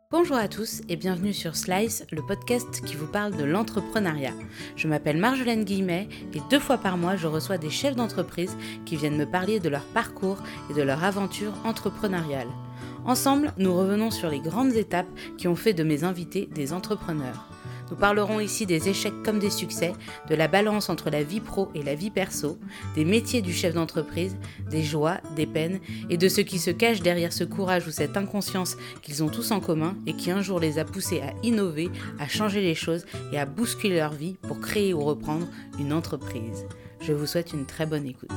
Bonjour à tous et bienvenue sur Slice, le podcast qui vous parle de l'entrepreneuriat. Je m'appelle Marjolaine Guillemet et 2 fois par mois, je reçois des chefs d'entreprise qui viennent me parler de leur parcours et de leur aventure entrepreneuriale. Ensemble, nous revenons sur les grandes étapes qui ont fait de mes invités des entrepreneurs. Nous parlerons ici des échecs comme des succès, de la balance entre la vie pro et la vie perso, des métiers du chef d'entreprise, des joies, des peines et de ce qui se cache derrière ce courage ou cette inconscience qu'ils ont tous en commun et qui un jour les a poussés à innover, à changer les choses et à bousculer leur vie pour créer ou reprendre une entreprise. Je vous souhaite une très bonne écoute.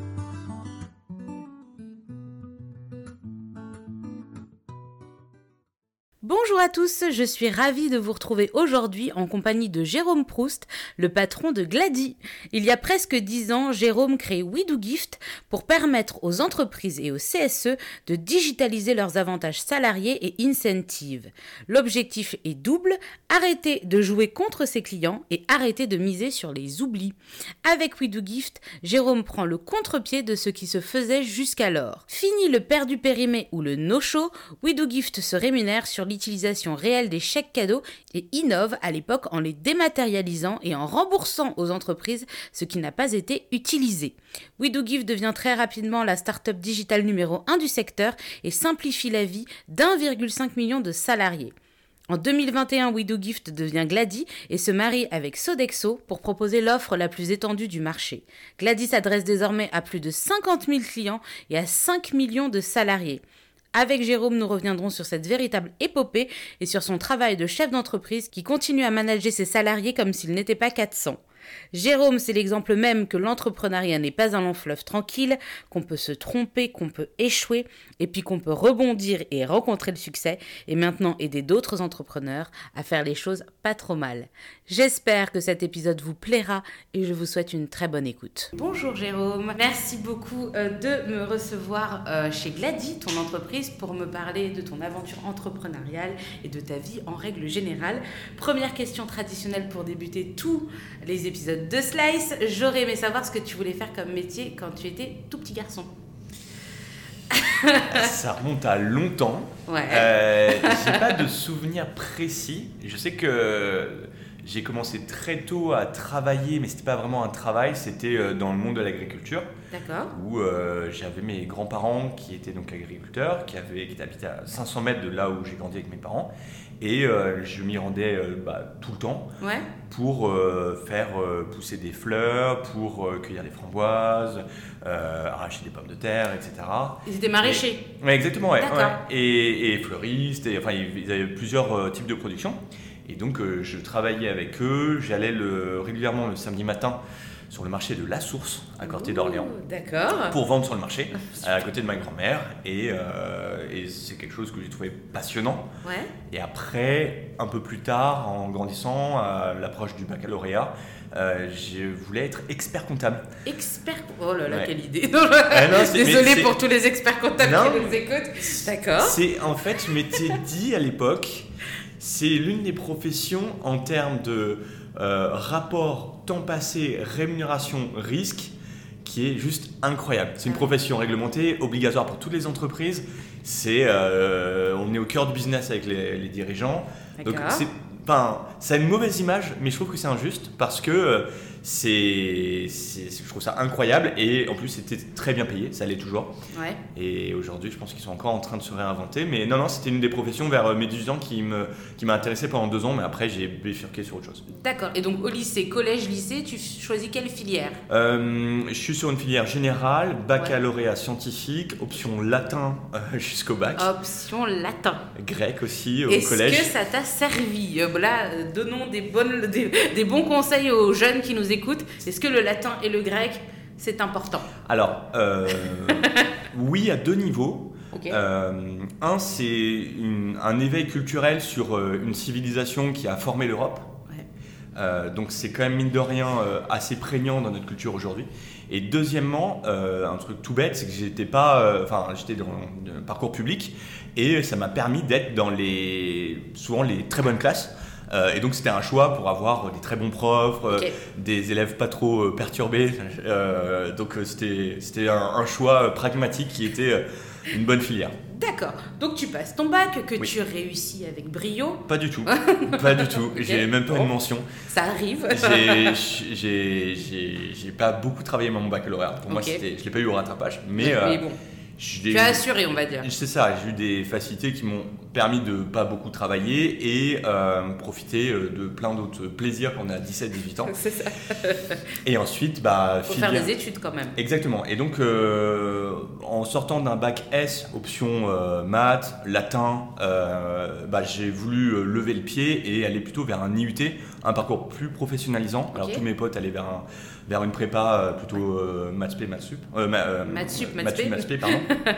Bonjour à tous, je suis ravie de vous retrouver aujourd'hui en compagnie de Jérôme Proust, le patron de Glady. Il y a presque 10 ans, Jérôme crée WeDoGift pour permettre aux entreprises et aux CSE de digitaliser leurs avantages salariés et incentives. L'objectif est double, arrêter de jouer contre ses clients et arrêter de miser sur les oublis. Avec WeDoGift, Jérôme prend le contre-pied de ce qui se faisait jusqu'alors. Fini le perdu périmé ou le no-show, WeDoGift se rémunère sur l'utilisation réelle des chèques cadeaux et innove à l'époque en les dématérialisant et en remboursant aux entreprises ce qui n'a pas été utilisé. WeDoGift devient très rapidement la start-up digitale numéro 1 du secteur et simplifie la vie d'1,5 million de salariés. En 2021, WeDoGift devient Glady et se marie avec Sodexo pour proposer l'offre la plus étendue du marché. Glady s'adresse désormais à plus de 50 000 clients et à 5 millions de salariés. Avec Jérôme, nous reviendrons sur cette véritable épopée et sur son travail de chef d'entreprise qui continue à manager ses salariés comme s'ils n'étaient pas 400. Jérôme, c'est l'exemple même que l'entrepreneuriat n'est pas un long fleuve tranquille, qu'on peut se tromper, qu'on peut échouer, et puis qu'on peut rebondir et rencontrer le succès, et maintenant aider d'autres entrepreneurs à faire les choses pas trop mal. J'espère que cet épisode vous plaira et je vous souhaite une très bonne écoute. Bonjour Jérôme, merci beaucoup de me recevoir chez Glady, ton entreprise, pour me parler de ton aventure entrepreneuriale et de ta vie en règle générale. Première question traditionnelle pour débuter tous les épisodes de Slice, j'aurais aimé savoir ce que tu voulais faire comme métier quand tu étais tout petit garçon. Ça remonte à longtemps. Ouais. J'ai pas de souvenirs précis. Je sais que j'ai commencé très tôt à travailler, mais c'était pas vraiment un travail, c'était dans le monde de l'agriculture. D'accord. Où j'avais mes grands-parents qui étaient donc agriculteurs, qui habitaient à 500 mètres de là où j'ai grandi avec mes parents. Et je m'y rendais tout le temps pour faire pousser des fleurs, pour cueillir des framboises, arracher des pommes de terre, etc. Ils étaient maraîchers. Oui, exactement, ouais. D'accord. Ouais. Et fleuristes, ils avaient plusieurs types de production. Et donc je travaillais avec eux, j'allais régulièrement le samedi matin sur le marché de La Source, à côté d'Orléans. D'accord. Pour vendre sur le marché, à côté de ma grand-mère. Et c'est quelque chose que j'ai trouvé passionnant. Ouais. Et après, un peu plus tard, en grandissant, à l'approche du baccalauréat, je voulais être expert comptable. Oh là là, Ouais. quelle idée. Désolée pour tous les experts comptables qui nous écoutent. D'accord. En fait, je m'étais dit à l'époque, c'est l'une des professions en termes de rapport temps passé, rémunération, risque, qui est juste incroyable. C'est une profession réglementée, obligatoire pour toutes les entreprises. On est au cœur du business avec les dirigeants. D'accord. Donc ça a une mauvaise image, mais je trouve que c'est injuste parce que je trouve ça incroyable et en plus c'était très bien payé, ça l'est toujours. Ouais. Et aujourd'hui, je pense qu'ils sont encore en train de se réinventer. Mais non, c'était une des professions vers mes 18 ans qui m'a intéressé pendant 2 ans, mais après j'ai bifurqué sur autre chose. D'accord. Et donc au lycée, collège, lycée, tu choisis quelle filière ? Je suis sur une filière générale, baccalauréat scientifique, option latin jusqu'au bac. Option latin. Grec aussi au Est-ce collège. que ça t'a servi ? Là, donnons des bons conseils aux jeunes qui nous écoutent. Est-ce que le latin et le grec, c'est important ? Alors, oui, à 2 niveaux. Okay. Un, c'est un éveil culturel sur une civilisation qui a formé l'Europe. Ouais. Donc c'est quand même mine de rien assez prégnant dans notre culture aujourd'hui. Et deuxièmement, un truc tout bête, c'est que j'étais dans le parcours public et ça m'a permis d'être dans souvent les très bonnes classes. Et donc c'était un choix pour avoir des très bons profs, Ok. des élèves pas trop perturbés. Donc c'était un choix pragmatique qui était une bonne filière. D'accord. Donc tu passes ton bac que Oui. tu réussis avec brio. Pas du tout, pas du tout. Ok. J'ai même pas Bon. une mention. Ça arrive. J'ai pas beaucoup travaillé mon baccalauréat. Pour moi, Ok. je l'ai pas eu au rattrapage. Mais, Mais bon, j'ai tu as assuré, on va dire. c'est ça, j'ai eu des facilités qui m'ont permis de pas beaucoup travailler et profiter de plein d'autres plaisirs quand on a 17-18 ans. C'est ça. Et ensuite, Faut faire des études quand même. Exactement. Et donc, en sortant d'un bac S, option maths, latin, j'ai voulu lever le pied et aller plutôt vers un IUT, un parcours plus professionnalisant. Alors, Ok. tous mes potes allaient vers une prépa plutôt maths P, maths sup. Maths sup, maths P. maths P, pardon.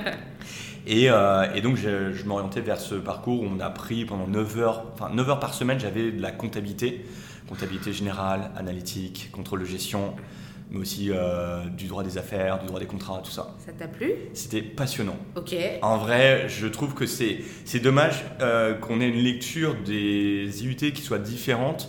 Et donc, je m'orientais vers ce parcours où on a pris pendant 9 heures par semaine, j'avais de la comptabilité générale, analytique, contrôle de gestion, mais aussi du droit des affaires, du droit des contrats, tout ça. Ça t'a plu? C'était passionnant. Ok. En vrai, je trouve que c'est dommage qu'on ait une lecture des IUT qui soit différente,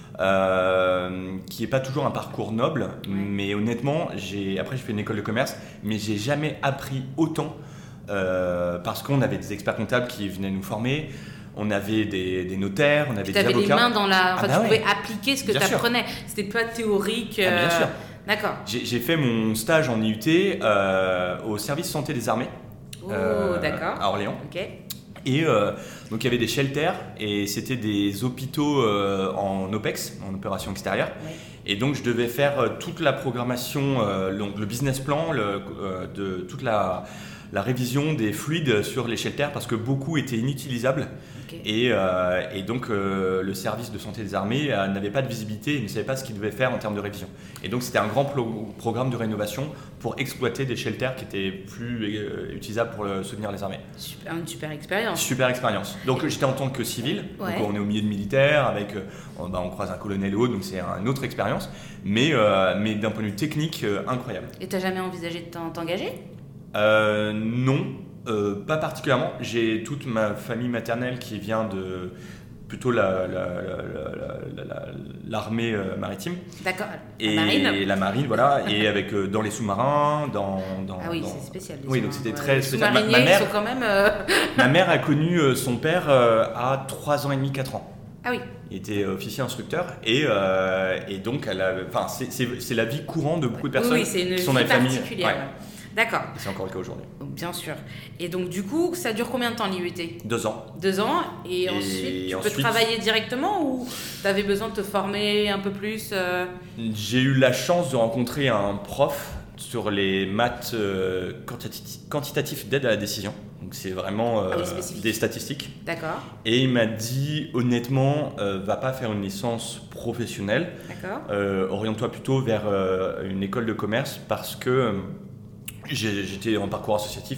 qui n'est pas toujours un parcours noble, mais honnêtement, après j'ai fait une école de commerce, mais j'ai jamais appris autant parce qu'on avait des experts comptables qui venaient nous former. On avait des notaires, on avait des avocats. Tu avais les mains dans la... Enfin, Ah bah tu ouais. pouvais appliquer ce que tu Bien sûr. apprenais. C'était pas théorique. Ah, bien sûr. D'accord. J'ai fait mon stage en IUT au service santé des armées Oh, d'accord. à Orléans. Ok. Et donc il y avait des shelters et c'était des hôpitaux en OPEX, en opération extérieure. Ouais. Et donc je devais faire toute la programmation, donc le business plan, de toute la révision des fluides sur les shelters parce que beaucoup étaient inutilisables. Ok. Et donc le service de santé des armées n'avait pas de visibilité et ne savait pas ce qu'il devait faire en termes de révision. Et donc c'était un grand programme de rénovation pour exploiter des shelters qui étaient plus utilisables pour soutenir les armées. Une super expérience. Super expérience. Donc j'étais en tant que civil, Ouais. donc on est au milieu de militaires, avec, on croise un colonel et autres, donc c'est une autre expérience, mais d'un point de vue technique, incroyable. Et t'as jamais envisagé de t'engager? Non, pas particulièrement. J'ai toute ma famille maternelle qui vient de plutôt l'armée maritime. D'accord. Et La marine. la marine, voilà, et avec dans les sous-marins, Ah oui, c'est spécial. les Oui, donc sous-marins. c'était très Les spécial. sous-mariniers, ils sont quand même... Ma mère a connu son père à 3 ans et demi, 4 ans. Ah oui. Il était officier instructeur et donc c'est la vie courante de beaucoup de personnes Oui, c'est une qui sont vie dans les familles. particulière. Ouais. D'accord. Et c'est encore le cas aujourd'hui. Bien sûr. Et donc du coup, ça dure combien de temps l'IUT? 2 ans. 2 ans. Et ensuite, tu peux travailler directement ou tu avais besoin de te former un peu plus J'ai eu la chance de rencontrer un prof sur les maths quantitatifs d'aide à la décision. Donc c'est vraiment spécifique. des statistiques. D'accord. Et il m'a dit honnêtement, va pas faire une licence professionnelle. D'accord. Oriente-toi plutôt vers une école de commerce parce que j'étais en parcours associatif.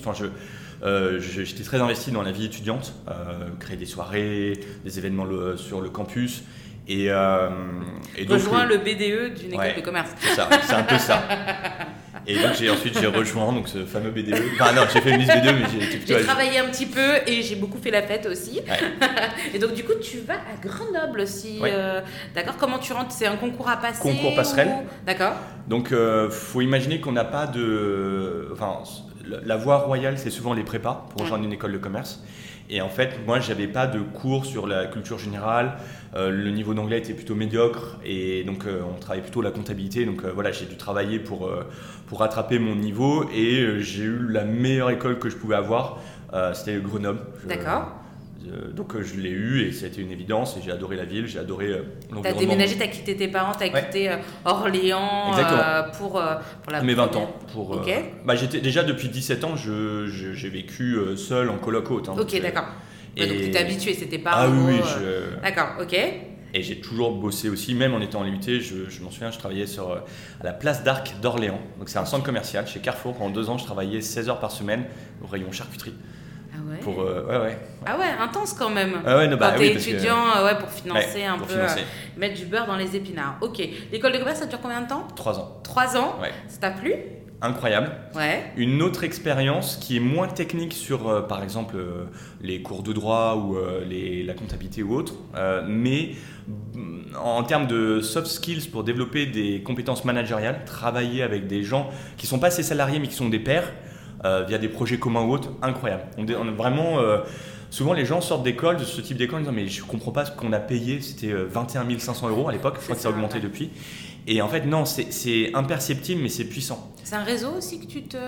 J'étais très investi dans la vie étudiante, créer des soirées, des événements sur le campus. Et donc, Rejoins le BDE d'une école de commerce. C'est ça, c'est un peu ça. Et donc ensuite j'ai rejoint donc, ce fameux BDE. Enfin non, j'ai fait une liste BDE, mais j'ai travaillé un petit peu et j'ai beaucoup fait la fête aussi. Ouais. Et donc du coup tu vas à Grenoble aussi. Ouais. D'accord. Comment tu rentres? C'est un concours à passer? Concours passerelle. D'accord. Donc faut imaginer qu'on n'a pas de... Enfin, la voie royale c'est souvent les prépas pour rejoindre une école de commerce. Et en fait, moi, j'avais pas de cours sur la culture générale. Le niveau d'anglais était plutôt médiocre et donc on travaillait plutôt la comptabilité. Donc voilà, j'ai dû travailler pour rattraper mon niveau et j'ai eu la meilleure école que je pouvais avoir. C'était Grenoble. D'accord. Donc je l'ai eu et c'était une évidence et j'ai adoré la ville, j'ai adoré l'environnement. T'as déménagé, t'as quitté tes parents, t'as quitté Orléans pour la mes 20 ans. Ok. J'étais déjà depuis 17 ans, j'ai vécu seul en coloc haute. Ok, d'accord. Ouais, donc tu t'es habitué, c'était pas Ah oui, D'accord, ok. Et j'ai toujours bossé aussi, même en étant en IUT, je m'en souviens, je travaillais à la place d'Arc d'Orléans. Donc c'est un centre commercial chez Carrefour. Pendant 2 ans, je travaillais 16 heures par semaine au rayon charcuterie. Ah ouais. Ouais. Ah ouais, intense quand même. Ah ouais, quand t'es étudiant, pour financer un peu, financer. Mettre du beurre dans les épinards. Ok. L'école de commerce, ça dure combien de temps? 3 ans. 3 ans. Ouais. Ça t'a plu? incroyable. Ouais. Une autre expérience qui est moins technique sur, par exemple, les cours de droit ou la comptabilité ou autre, mais en termes de soft skills pour développer des compétences managériales, travailler avec des gens qui ne sont pas ses salariés mais qui sont des pairs, via des projets communs ou autres, incroyable. On a vraiment... souvent, les gens sortent d'école, de ce type d'école, en disant mais je ne comprends pas ce qu'on a payé, c'était 21 500 € à l'époque, je crois que ça a augmenté depuis. Et en fait, non, c'est imperceptible, mais c'est puissant. C'est un réseau aussi que tu te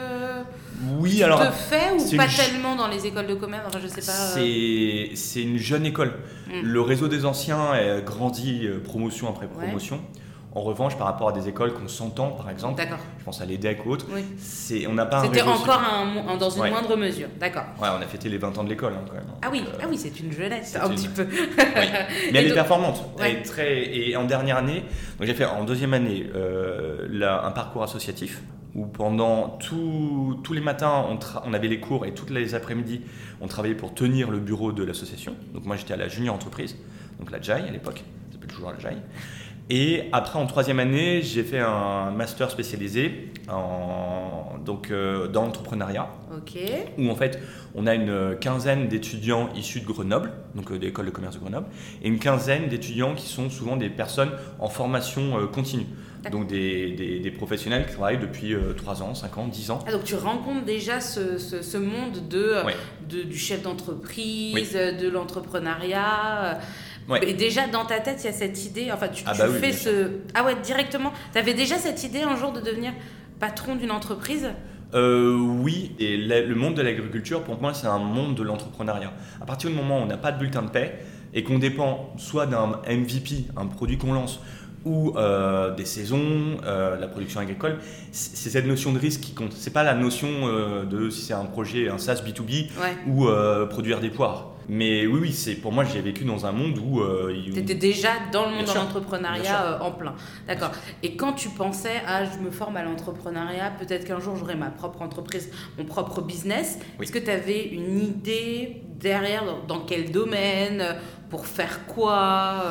fais ou pas tellement dans les écoles de commerce, enfin, je sais pas. C'est une jeune école. Le réseau des anciens grandit promotion après promotion. Ouais. En revanche, par rapport à des écoles qu'on s'entend, par exemple, je pense à l'EDEC ou autre, on n'a pas un réseau. C'était encore dans une moindre mesure, d'accord. Ouais, on a fêté les 20 ans de l'école quand même. Ah oui, c'est une jeunesse, un petit peu. Oui. Mais elle est performante. Ouais. Et en dernière année, donc j'ai fait en deuxième année un parcours associatif où pendant tous les matins, on avait les cours et toutes les après-midi, on travaillait pour tenir le bureau de l'association. Donc moi, j'étais à la junior entreprise, donc la JAI à l'époque, ça s'appelle toujours la JAI. Et après, en troisième année, j'ai fait un master spécialisé dans l'entrepreneuriat. Okay. Où en fait, on a une quinzaine d'étudiants issus de Grenoble, donc de l'école de commerce de Grenoble, et une quinzaine d'étudiants qui sont souvent des personnes en formation continue. Donc des professionnels qui travaillent depuis 3 ans, 5 ans, 10 ans. Ah, donc tu rencontres déjà ce monde du chef d'entreprise, de l'entrepreneuriat. Ouais. Et déjà dans ta tête, il y a cette idée, enfin tu fais Ah ouais, directement, tu avais déjà cette idée un jour de devenir patron d'une entreprise ? Oui, et le monde de l'agriculture, pour moi, c'est un monde de l'entrepreneuriat. À partir du moment où on n'a pas de bulletin de paie et qu'on dépend soit d'un MVP, un produit qu'on lance, ou des saisons, la production agricole, c'est cette notion de risque qui compte. C'est pas la notion de si c'est un projet, un SaaS B2B ou produire des poires. Mais oui, pour moi, j'ai vécu dans un monde où... tu étais déjà dans le monde de l'entrepreneuriat en plein. D'accord. Et quand tu pensais, je me forme à l'entrepreneuriat, peut-être qu'un jour, j'aurai ma propre entreprise, mon propre business, est-ce que tu avais une idée derrière, dans quel domaine, pour faire quoi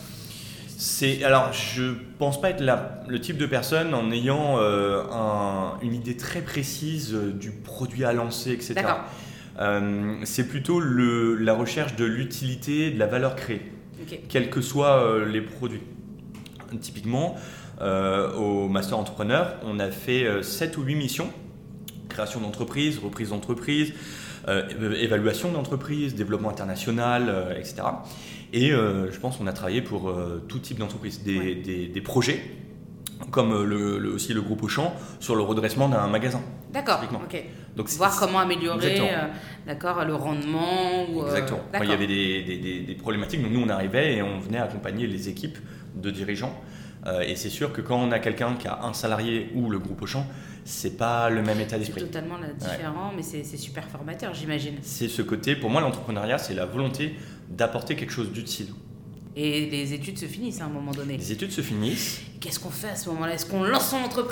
Alors, je pense pas être le type de personne en ayant une idée très précise du produit à lancer, etc. D'accord. C'est plutôt la recherche de l'utilité, de la valeur créée, quels que soient les produits. Typiquement, au Master Entrepreneur, on a fait 7 ou 8 missions, création d'entreprise, reprise d'entreprise, évaluation d'entreprise, développement international, etc. Et je pense qu'on a travaillé pour tout type d'entreprise, des projets, comme aussi le groupe Auchan, sur le redressement d'un magasin. D'accord, ok. Donc, voir comment améliorer le rendement. Exactement. Quand il y avait des problématiques, donc nous on arrivait et on venait accompagner les équipes de dirigeants. Et c'est sûr que quand on a quelqu'un qui a un salarié ou le groupe Auchan, c'est pas le même état d'esprit. C'est totalement différent, mais c'est super formateur, j'imagine. C'est ce côté, pour moi l'entrepreneuriat, c'est la volonté d'apporter quelque chose d'utile. Et les études se finissent à un moment donné. Les études se finissent. Qu'est-ce qu'on fait à ce moment-là ? Est-ce qu'on lance son entreprise ?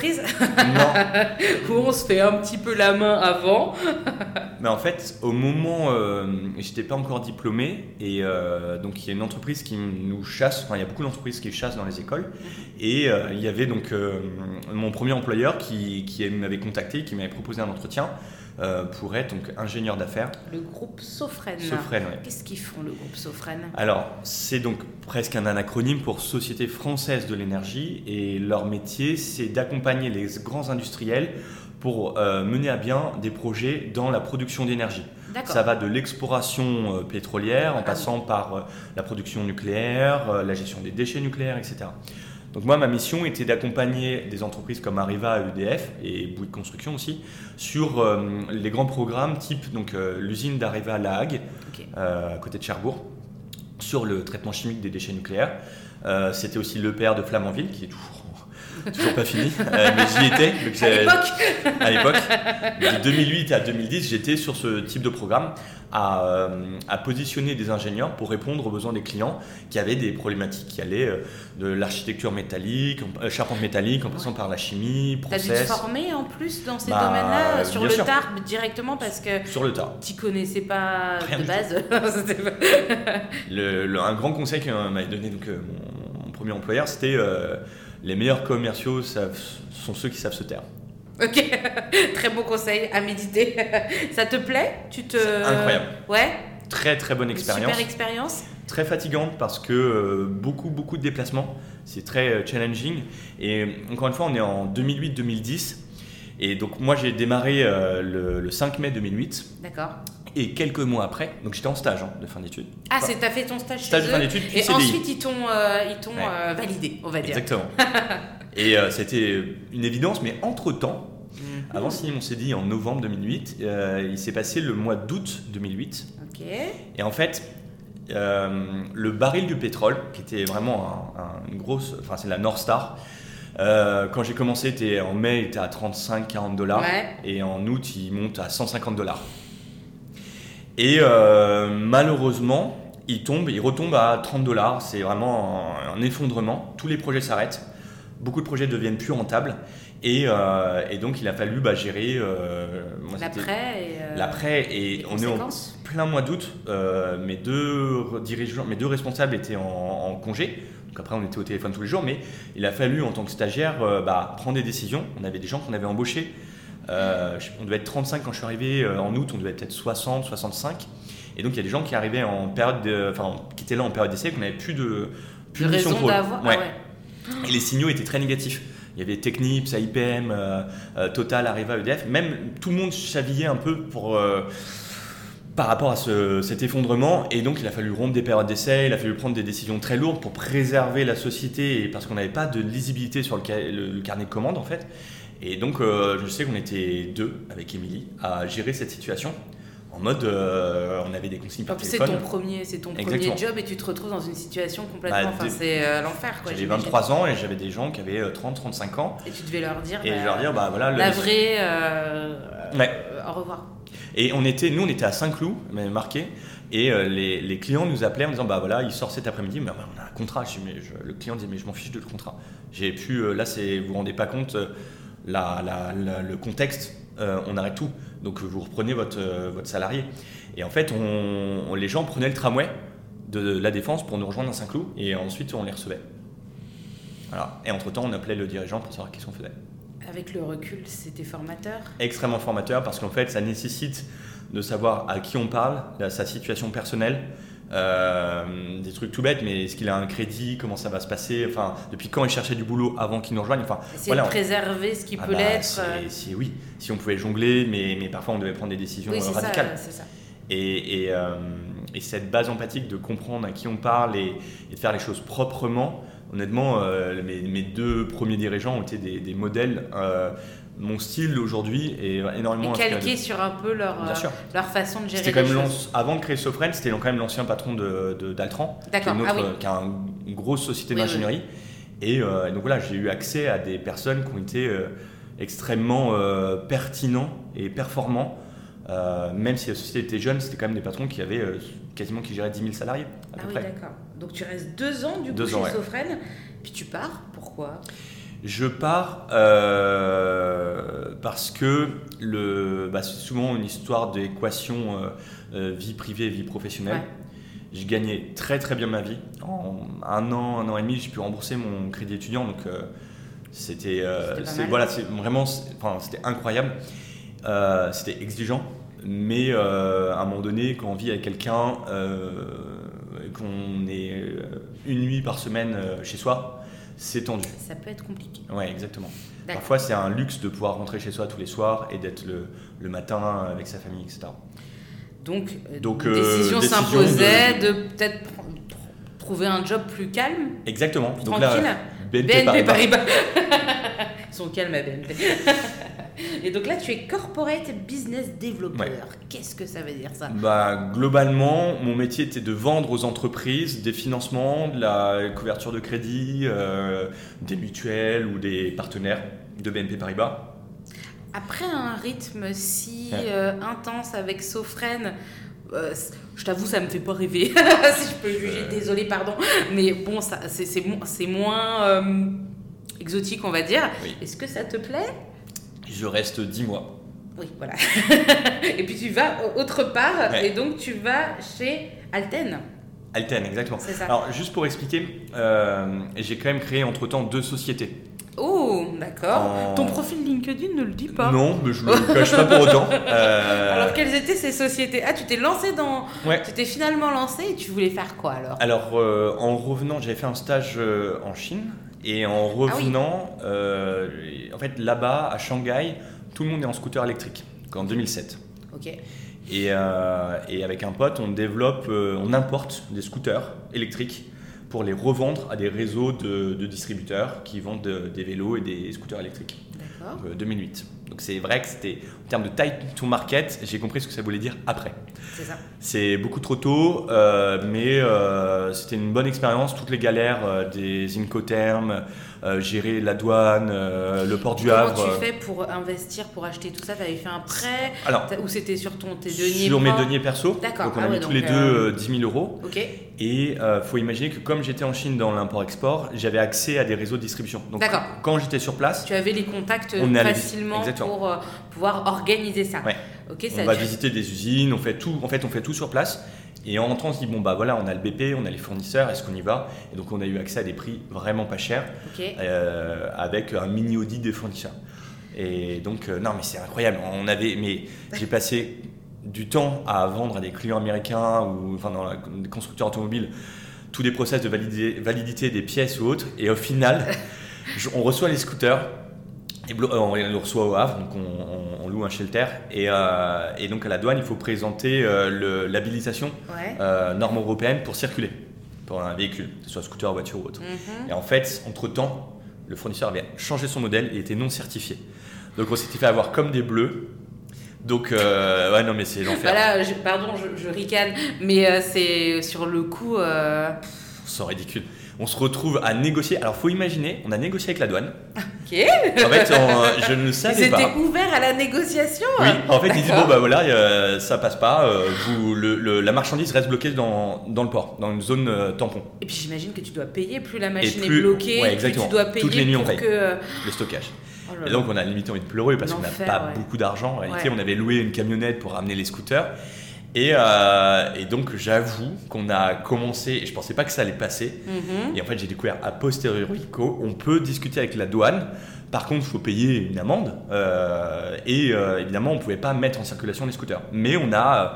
Non. Ou on se fait un petit peu la main avant ? Mais en fait, au moment, j'étais pas encore diplômé et donc il y a une entreprise qui nous chasse. Enfin, il y a beaucoup d'entreprises qui chassent dans les écoles. Et il y avait donc mon premier employeur qui m'avait contacté, qui m'avait proposé un entretien. Pour être donc ingénieur d'affaires. Le groupe Sofren. Sofren, oui. Qu'est-ce qu'ils font, le groupe Sofren ? Alors, c'est donc presque un acronyme pour Société Française de l'Énergie et leur métier, c'est d'accompagner les grands industriels pour mener à bien des projets dans la production d'énergie. D'accord. Ça va de l'exploration pétrolière en passant par la production nucléaire, la gestion des déchets nucléaires, etc. Donc moi, ma mission était d'accompagner des entreprises comme Areva, EDF et Bouygues Construction aussi sur les grands programmes type donc, l'usine d'Areva à La Hague, à côté de Cherbourg, sur le traitement chimique des déchets nucléaires. C'était aussi l'EPR de Flamanville qui est toujours pas fini, mais j'y étais. Donc à l'époque, de 2008 à 2010, j'étais sur ce type de programme à positionner des ingénieurs pour répondre aux besoins des clients qui avaient des problématiques qui allaient de l'architecture métallique, charpente métallique, en passant par la chimie, process. T'as dû te former en plus dans ces domaines-là, sur le tard directement parce que sur le tard. Tu connaissais pas rien de base. Un grand conseil que m'avait donné donc, mon premier employeur, c'était les meilleurs commerciaux sont ceux qui savent se taire. Ok, très bon conseil à méditer. Ça te plaît? C'est incroyable. Ouais. Très très bonne expérience. Super expérience. Très fatigante parce que beaucoup de déplacements. C'est très challenging. Et encore une fois, on est en 2008-2010. Et donc moi j'ai démarré le 5 mai 2008. D'accord. Et quelques mois après, donc j'étais en stage de fin d'études. Ah, t'as fait ton stage chez Stage de eux, fin d'études, puis et CDI. ensuite ils t'ont validé, on va dire. Exactement. Et c'était une évidence, mais entre-temps, avant de signer mon CDI en novembre 2008, il s'est passé le mois d'août 2008. Ok. Et en fait, le baril du pétrole, qui était vraiment une grosse, enfin c'est la North Star. Quand j'ai commencé, en mai, il était à 35-40 $. Ouais. Et en août, il monte à 150 $. Et malheureusement, il retombe à 30 $. C'est vraiment un effondrement. Tous les projets s'arrêtent. Beaucoup de projets ne deviennent plus rentables. Et donc, il a fallu gérer l'après. Et on est en plein mois d'août. Mes deux responsables étaient en congé. Donc après, on était au téléphone tous les jours. Mais il a fallu, en tant que stagiaire, prendre des décisions. On avait des gens qu'on avait embauchés. On devait être 35 quand je suis arrivé en août, on devait être peut-être 60, 65. Et donc il y a des gens qui arrivaient en période, qui étaient là en période d'essai, qu'on n'avait plus de mission pour eux. Ouais. Et les signaux étaient très négatifs. Il y avait Technip, IPM, Total, Areva, EDF. Même tout le monde chavillait un peu par rapport à cet effondrement. Et donc il a fallu rompre des périodes d'essai, il a fallu prendre des décisions très lourdes pour préserver la société, parce qu'on n'avait pas de lisibilité sur le carnet de commandes en fait. Et donc, je sais qu'on était deux avec Émilie à gérer cette situation. En mode, on avait des consignes par téléphone. C'est ton premier job et tu te retrouves dans une situation complètement. C'est l'enfer, quoi. J'avais 23 ans et j'avais des gens qui avaient 30-35 ans. Et tu devais leur dire. Voilà. La vraie. Au revoir. Et nous, on était à Saint-Cloud, mais marqué. Et les clients nous appelaient en disant il sort cet après-midi, mais on a un contrat. Le client disait mais je m'en fiche de le contrat. J'ai pu là, vous vous rendez pas compte. Le contexte, on arrête tout. Donc vous reprenez votre salarié. Et en fait, les gens prenaient le tramway de la Défense pour nous rejoindre à Saint-Cloud et ensuite on les recevait. Voilà. Et entre-temps, on appelait le dirigeant pour savoir qu'est-ce qu'on faisait. Avec le recul, c'était formateur? Extrêmement formateur parce qu'en fait, ça nécessite de savoir à qui on parle, sa situation personnelle. Des trucs tout bêtes, mais est-ce qu'il a un crédit, comment ça va se passer, enfin depuis quand il cherchait du boulot avant qu'il nous rejoigne, essayer de préserver ce qui peut l'être. Oui, si on pouvait jongler, mais parfois on devait prendre des décisions radicales. C'est ça. Et cette base empathique de comprendre à qui on parle et de faire les choses proprement, honnêtement, mes deux premiers dirigeants ont été des modèles. Mon style aujourd'hui est énormément calqué sur un peu leur façon de gérer les choses. Avant de créer Sofren, c'était quand même l'ancien patron d'Altran, qui a une grosse société d'ingénierie. Et donc voilà, j'ai eu accès à des personnes qui ont été extrêmement pertinents et performants. Même si la société était jeune, c'était quand même des patrons qui avaient qui géraient 10 000 salariés à peu près. Oui, d'accord. Donc tu restes 2 ans chez Sofren, puis tu pars. Pourquoi ? Je pars parce que c'est souvent une histoire d'équation vie privée, vie professionnelle. Ouais. J'ai gagné très très bien ma vie. En un an et demi, j'ai pu rembourser mon crédit étudiant. Donc c'était incroyable. C'était exigeant. Mais à un moment donné, quand on vit avec quelqu'un, qu'on est une nuit par semaine chez soi, c'est tendu. Ça peut être compliqué. Oui, exactement. D'accord. Parfois, c'est un luxe de pouvoir rentrer chez soi tous les soirs et d'être le matin avec sa famille, etc. Donc décision s'imposait de peut-être trouver un job plus calme. Exactement. Plus tranquille. Là, BNP Paribas. Ils sont calmes à BNP. Et donc là, tu es corporate business developer. Ouais. Qu'est-ce que ça veut dire ça ? Globalement, mon métier était de vendre aux entreprises des financements, de la couverture de crédit, des mutuelles ou des partenaires de BNP Paribas. Après un rythme si intense avec Sofren, je t'avoue, ça me fait pas rêver. Si je peux juger, désolé, pardon. Mais bon, c'est moins exotique, on va dire. Oui. Est-ce que ça te plaît ? Je reste 10 mois. Oui, voilà. Et puis tu vas autre part, et donc tu vas chez Alten. Alten, exactement. C'est ça. Alors, juste pour expliquer, j'ai quand même créé entre-temps 2 sociétés. Oh, d'accord. Ton profil LinkedIn ne le dit pas. Non, mais je ne le cache pas pour autant. Alors, quelles étaient ces sociétés? Ah, tu t'es lancé dans... Ouais. Tu t'es finalement lancé et tu voulais faire quoi alors? Alors, en revenant, j'avais fait un stage en Chine. Et en revenant, en fait, là-bas, à Shanghai, tout le monde est en scooter électrique, en 2007. Ok. Et avec un pote, on importe des scooters électriques pour les revendre à des réseaux de distributeurs qui vendent des vélos et des scooters électriques. D'accord. 2008. Donc c'est vrai que c'était, en termes de time to market, j'ai compris ce que ça voulait dire après. C'est ça. C'est beaucoup trop tôt, mais c'était une bonne expérience. Toutes les galères des Incoterms, gérer la douane, le port du Havre. Comment tu fais pour investir, pour acheter tout ça? Tu avais fait un prêt? Alors, ou c'était sur tes deniers? Sur mes deniers perso. D'accord. Donc on a mis tous les deux 10 000 euros. Ok. Et faut imaginer que comme j'étais en Chine dans l'import-export, j'avais accès à des réseaux de distribution. Donc D'accord. quand j'étais sur place, Tu avais les contacts facilement pour pouvoir organiser ça. Ouais. Ok, on va visiter des usines, on fait tout sur place. Et en rentrant, on se dit, bon bah voilà, on a le BP, on a les fournisseurs, est-ce qu'on y va? Et donc on a eu accès à des prix vraiment pas chers, avec un mini audit des fournisseurs. Et donc, non mais c'est incroyable, j'ai passé du temps à vendre à des clients américains ou enfin dans les constructeurs automobiles tous des process de validité des pièces ou autres. Et au final, on reçoit les scooters. On les reçoit au Havre, donc on loue un shelter. Et donc à la douane, il faut présenter l'habilitation norme européenne pour circuler, pour un véhicule, que ce soit scooter, voiture ou autre. Et en fait, entre-temps, le fournisseur avait changé son modèle et était non certifié. Donc on s'était fait avoir comme des bleus. Donc, ouais, non, mais c'est l'enfer. Voilà, je ricane, mais c'est sur le coup. C'est ridicule. On se retrouve à négocier. Alors, faut imaginer, on a négocié avec la douane. Ok. En fait, je ne savais pas. Ils étaient ouverts à la négociation. Oui, en fait, ils disent bon, bah voilà, ça passe pas. La marchandise reste bloquée dans le port, dans une zone tampon. Et puis, j'imagine que tu dois payer, plus la machine est bloquée, ouais, exactement. plus tu dois payer toutes les nuits, pour on paye que. le stockage. Oh là là. Et donc, on a limite envie de pleurer parce qu'on n'a pas beaucoup d'argent. En réalité, on avait loué une camionnette pour ramener les scooters. Et donc, j'avoue qu'on a commencé, et je pensais pas que ça allait passer. Et en fait, j'ai découvert a posteriori qu'on peut discuter avec la douane. Par contre, il faut payer une amende. Évidemment, on ne pouvait pas mettre en circulation les scooters. Mais on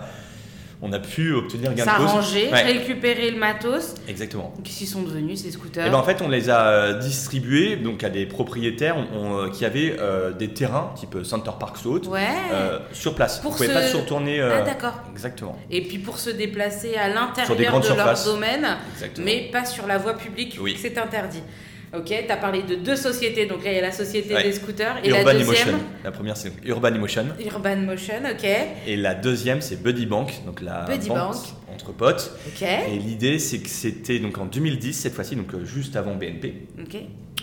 a pu obtenir gain de cause. S'arranger, récupérer le matos. Exactement. Qu'est-ce qu'ils sont devenus ces scooters? Et ben en fait, on les a distribués donc à des propriétaires qui avaient des terrains type Center Parcs ou autres sur place. Ils ne pouvaient pas se retourner. Ah d'accord. Exactement. Et puis pour se déplacer à l'intérieur grandes de surfaces. leur domaine, Exactement. mais pas sur la voie publique, Oui. c'est interdit. Ok, tu as parlé de 2 sociétés, donc là il y a la société des scooters et Urban la deuxième. Emotion. La première c'est Urban Emotion. Urban Motion, ok. Et la deuxième c'est Buddy Bank, donc la banque entre potes. Ok. Et l'idée c'est que c'était donc en 2010 cette fois-ci, donc juste avant BNP. Ok.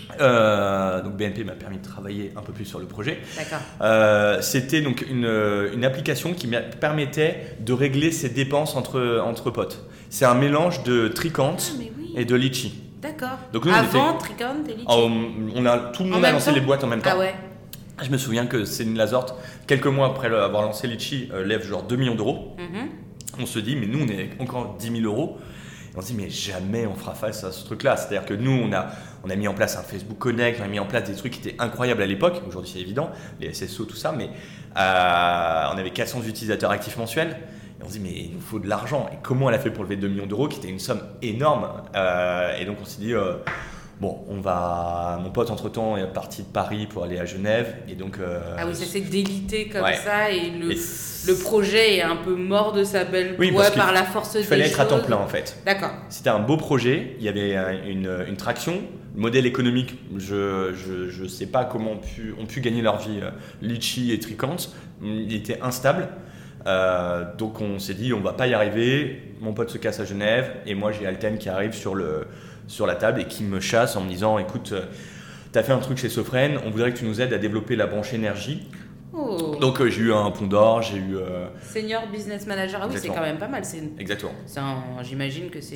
Donc BNP m'a permis de travailler un peu plus sur le projet. D'accord. C'était donc une application qui permettait de régler ses dépenses entre potes. C'est un mélange de Tricante et de Litchi. D'accord. Donc nous, avant Tricante et Litchi. Tout le monde a lancé les boîtes en même temps. Ah ouais. Je me souviens que Céline Lazorte, quelques mois après avoir lancé Litchi, lève genre 2 millions d'euros. On se dit, mais nous, on est encore 10 000 euros. Et on se dit, mais jamais on fera face à ce truc-là. C'est-à-dire que nous, on a mis en place un Facebook Connect, on a mis en place des trucs qui étaient incroyables à l'époque. Aujourd'hui, c'est évident, les SSO, tout ça. Mais on avait 400 utilisateurs actifs mensuels. Et on se dit, mais il nous faut de l'argent. Et comment elle a fait pour lever 2 millions d'euros, qui était une somme énorme. Et donc, on s'est dit, bon, mon pote, entre-temps, est parti de Paris pour aller à Genève. Et donc, ah oui, ça s'est délité comme ça. Et le projet est un peu mort de sa belle voix par la force des choses. Il fallait être à temps plein, en fait. D'accord. C'était un beau projet. Il y avait une traction. Le modèle économique, je ne sais pas comment ont pu gagner leur vie Litchi et Tricante. Il était instable. Donc on s'est dit on va pas y arriver, mon pote se casse à Genève et moi j'ai Alten qui arrive sur la table et qui me chasse en me disant écoute, t'as fait un truc chez Sofren, on voudrait que tu nous aides à développer la branche énergie. Donc j'ai eu un pont d'or, j'ai eu Senior Business Manager. Ah oui, c'est quand même pas mal. Exactement. J'imagine que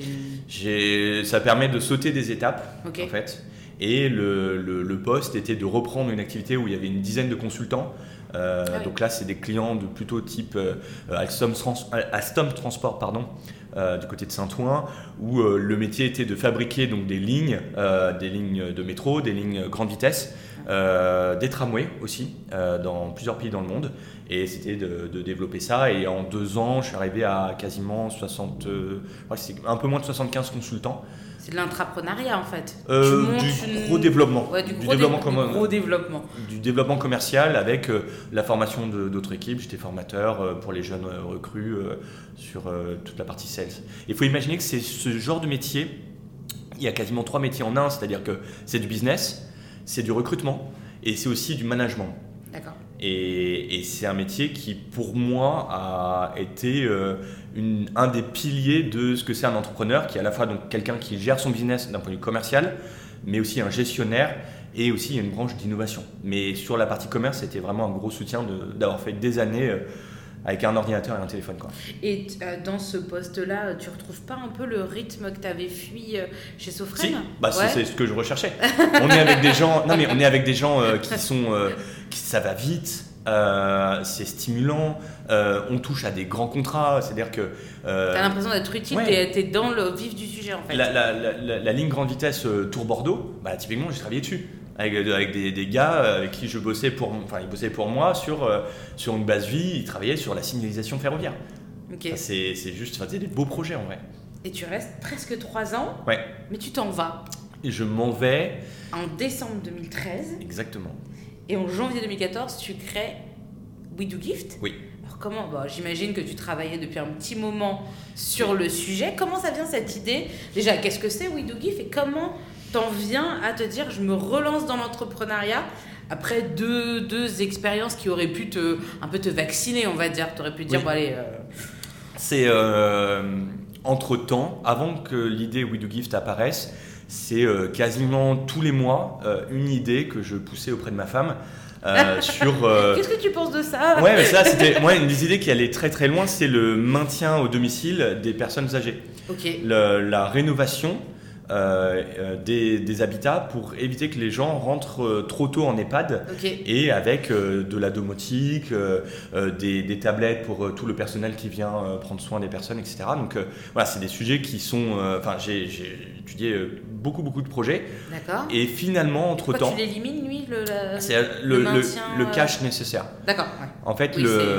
ça permet de sauter des étapes en fait. Et le poste était de reprendre une activité où il y avait une dizaine de consultants. Donc là, c'est des clients de plutôt type Alstom Transport, du côté de Saint-Ouen, où le métier était de fabriquer donc des lignes de métro, des lignes grande vitesse, des tramways aussi, dans plusieurs pays dans le monde. Et c'était de développer ça. Et en 2 ans, je suis arrivé à quasiment 60, je crois que c'est un peu moins de 75 consultants. C'est de l'intrapreneuriat en fait. Gros développement. Ouais, du gros développement. Du développement commercial avec la formation d'autres équipes. J'étais formateur pour les jeunes recrues sur toute la partie sales. Il faut imaginer que c'est ce genre de métier, il y a quasiment 3 métiers en un, c'est-à-dire que c'est du business, c'est du recrutement et c'est aussi du management. D'accord. Et c'est un métier qui, pour moi, a été un des piliers de ce que c'est un entrepreneur, qui est à la fois donc quelqu'un qui gère son business d'un point de vue commercial, mais aussi un gestionnaire, et aussi il y a une branche d'innovation. Mais sur la partie commerce, c'était vraiment un gros soutien d'avoir fait des années avec un ordinateur et un téléphone, quoi. Et dans ce poste-là, tu retrouves pas un peu le rythme que tu avais fui chez Sofren ? Si, c'est ce que je recherchais. On est avec des gens, ça va vite, c'est stimulant, on touche à des grands contrats, c'est-à-dire que... T'as l'impression d'être utile, ouais. t'es dans le vif du sujet en fait. La ligne grande vitesse Tours-Bordeaux, typiquement j'ai travaillé dessus. Avec des gars avec qui je bossais ils bossaient pour moi sur une base vie, ils travaillaient sur la signalisation ferroviaire. Okay. Ça, c'est juste des beaux projets en vrai. Et tu restes presque 3 ans, ouais. Mais tu t'en vas. Et je m'en vais. En décembre 2013. Exactement. Et en janvier 2014, tu crées We Do Gift. Oui. Alors comment j'imagine que tu travaillais depuis un petit moment sur le sujet. Comment ça vient cette idée ? Déjà, qu'est-ce que c'est We Do Gift et comment t'en viens à te dire je me relance dans l'entrepreneuriat après deux expériences qui auraient pu un peu te vacciner, on va dire. T'aurais pu dire oui. bon allez. C'est entre-temps, avant que l'idée We Do Gift apparaisse, c'est quasiment tous les mois une idée que je poussais auprès de ma femme sur... Qu'est-ce que tu penses de ça ? Ouais, mais ça, c'était une des idées qui allait très très loin, c'est le maintien au domicile des personnes âgées. Okay. La rénovation des habitats pour éviter que les gens rentrent trop tôt en EHPAD. Okay. Et avec de la domotique, des tablettes pour tout le personnel qui vient prendre soin des personnes, etc. Donc voilà, c'est des sujets qui sont... j'ai étudié beaucoup de projets. D'accord. Et finalement, entre-temps... Pourquoi tu l'élimines, lui, c'est le cash nécessaire. D'accord. Ouais. En fait,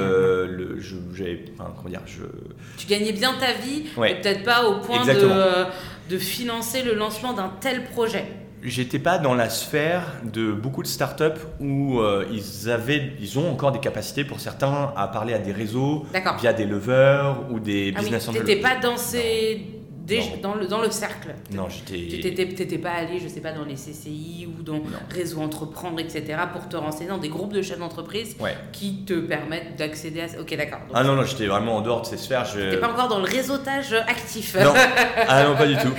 tu gagnais bien ta vie, ouais. Mais peut-être pas au point de financer le lancement d'un tel projet. J'étais pas dans la sphère de beaucoup de startups où ils ont encore des capacités pour certains à parler à des réseaux via des leveurs ou des business angels. T'étais pas dans dans le cercle. Non, t'étais pas allé, je sais pas, dans les CCI ou dans Réseau Entreprendre, etc. pour te renseigner dans des groupes de chefs d'entreprise qui te permettent d'accéder à ça. Ok, d'accord. Donc, non, j'étais vraiment en dehors de ces sphères. T'étais pas encore dans le réseautage actif. Non, non, pas du tout.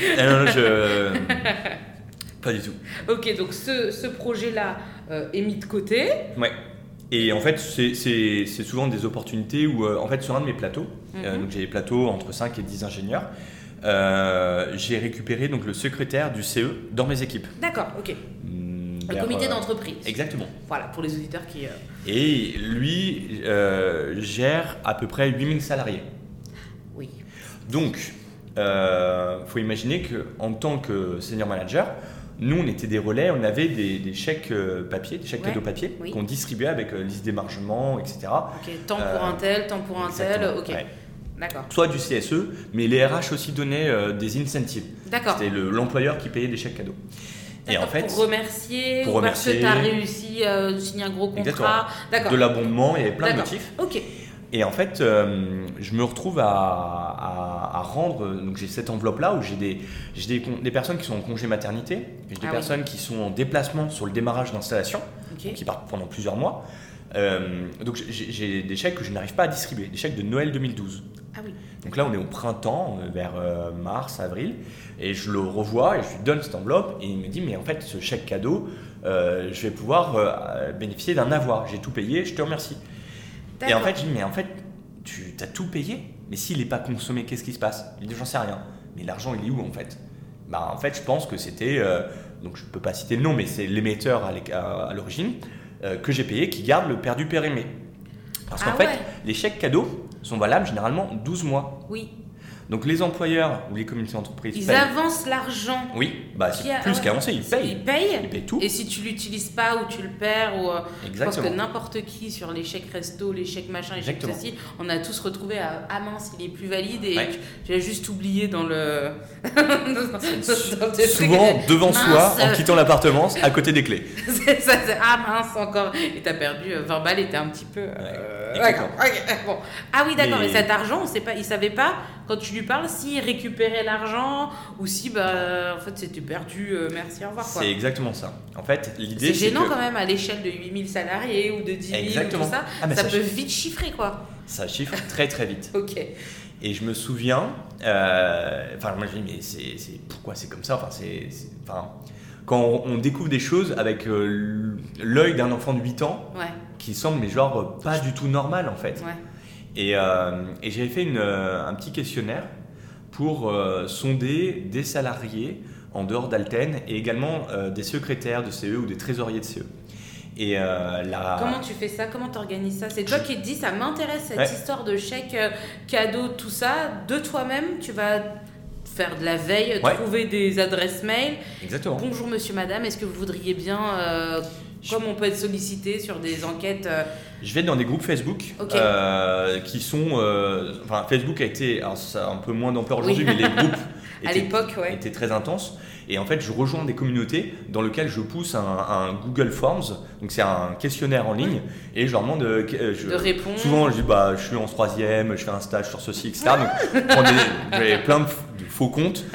Pas du tout. Ok, donc ce projet-là est mis de côté. Ouais. Et en fait, c'est souvent des opportunités où, en fait, sur un de mes plateaux, donc j'ai des plateaux entre 5 et 10 ingénieurs, j'ai récupéré donc, le secrétaire du CE dans mes équipes. D'accord, ok. Le comité d'entreprise. Exactement. Voilà, pour les auditeurs qui... Et lui gère à peu près 8000 salariés. Oui. Donc, faut imaginer qu'en tant que senior manager, nous, on était des relais, on avait des chèques papier, des chèques cadeaux papier qu'on distribuait avec liste d'émargement, etc. Ok, temps pour un tel, temps pour un tel, ok. Ouais. D'accord. Soit du CSE, mais les RH aussi donnaient des incentives. D'accord. C'était l'employeur qui payait des chèques cadeaux. Et en fait, pour remercier, parce que tu as réussi à signer un gros contrat. D'accord. De l'abondement, il y avait plein de motifs. Ok. Et en fait, je me retrouve à rendre, donc j'ai cette enveloppe-là où j'ai des personnes qui sont en congé maternité, j'ai des personnes qui sont en déplacement sur le démarrage d'installation, qui partent pendant plusieurs mois. Donc j'ai des chèques que je n'arrive pas à distribuer, des chèques de Noël 2012. Ah oui. Donc là, on est au printemps, vers mars, avril, et je le revois et je lui donne cette enveloppe et il me dit mais en fait ce chèque cadeau, je vais pouvoir bénéficier d'un avoir. J'ai tout payé, je te remercie. D'accord. Et en fait, je dis mais en fait tu as tout payé, mais s'il n'est pas consommé, qu'est-ce qui se passe? Il dit j'en sais rien. Mais l'argent il est où en fait? En fait, je pense que c'était donc je peux pas citer le nom, mais c'est l'émetteur à l'origine que j'ai payé qui garde le perdu périmé. Parce qu'en fait, les chèques cadeaux sont valables généralement 12 mois. Oui. Donc les employeurs ou les communautés d'entreprise Ils payent. avancent l'argent. Oui, bah c'est plus qu'avancé, ils payent. Ils payent tout. Et si tu l'utilises pas ou tu le perds, ou je pense que n'importe qui sur les chèques resto, les chèques machin, les chèques ceci, on a tous retrouvé à ah mince, il est plus valide et tu l'as juste oublié dans le. Souvent devant soi, en quittant l'appartement, à côté des clés. C'est ça, ah mince encore. Et t'as perdu 20 balles et t'es un petit peu. D'accord. Bon. Ah oui, d'accord. Et cet argent, on sait pas, il savait pas quand tu lui parles s'il récupérait l'argent ou si en fait c'était perdu. Merci, au revoir. Quoi. C'est exactement ça. En fait, l'idée c'est gênant quand même à l'échelle de 8000 salariés ou de 10 000 ou tout ça. Ça peut vite chiffrer quoi. Ça chiffre très très vite. Ok. Et je me souviens, moi je me dis mais c'est pourquoi c'est comme ça. Quand on découvre des choses avec l'œil d'un enfant de 8 ans, qui semble mais genre pas du tout normal en fait. Et j'avais fait un petit questionnaire pour sonder des salariés en dehors d'Alten et également des secrétaires de CE ou des trésoriers de CE. Et Comment tu fais ça? Comment tu organises ça? C'est toi qui te dis ça m'intéresse cette histoire de chèque, cadeau, tout ça. De toi-même, tu vas faire de la veille, trouver des adresses mail. Exactement. Bonjour monsieur, madame, est-ce que vous voudriez bien, comme on peut être sollicité sur des enquêtes Je vais dans des groupes Facebook qui sont... Facebook a été, alors ça a un peu moins d'ampleur aujourd'hui, mais les groupes à l'époque, étaient très intenses. Et en fait, je rejoins des communautés dans lesquelles je pousse un Google Forms. Donc, c'est un questionnaire en ligne. Et je leur demande de répondre. Souvent, je dis je suis en 3e, je fais un stage sur ceci, etc. Donc, j'ai plein de faux comptes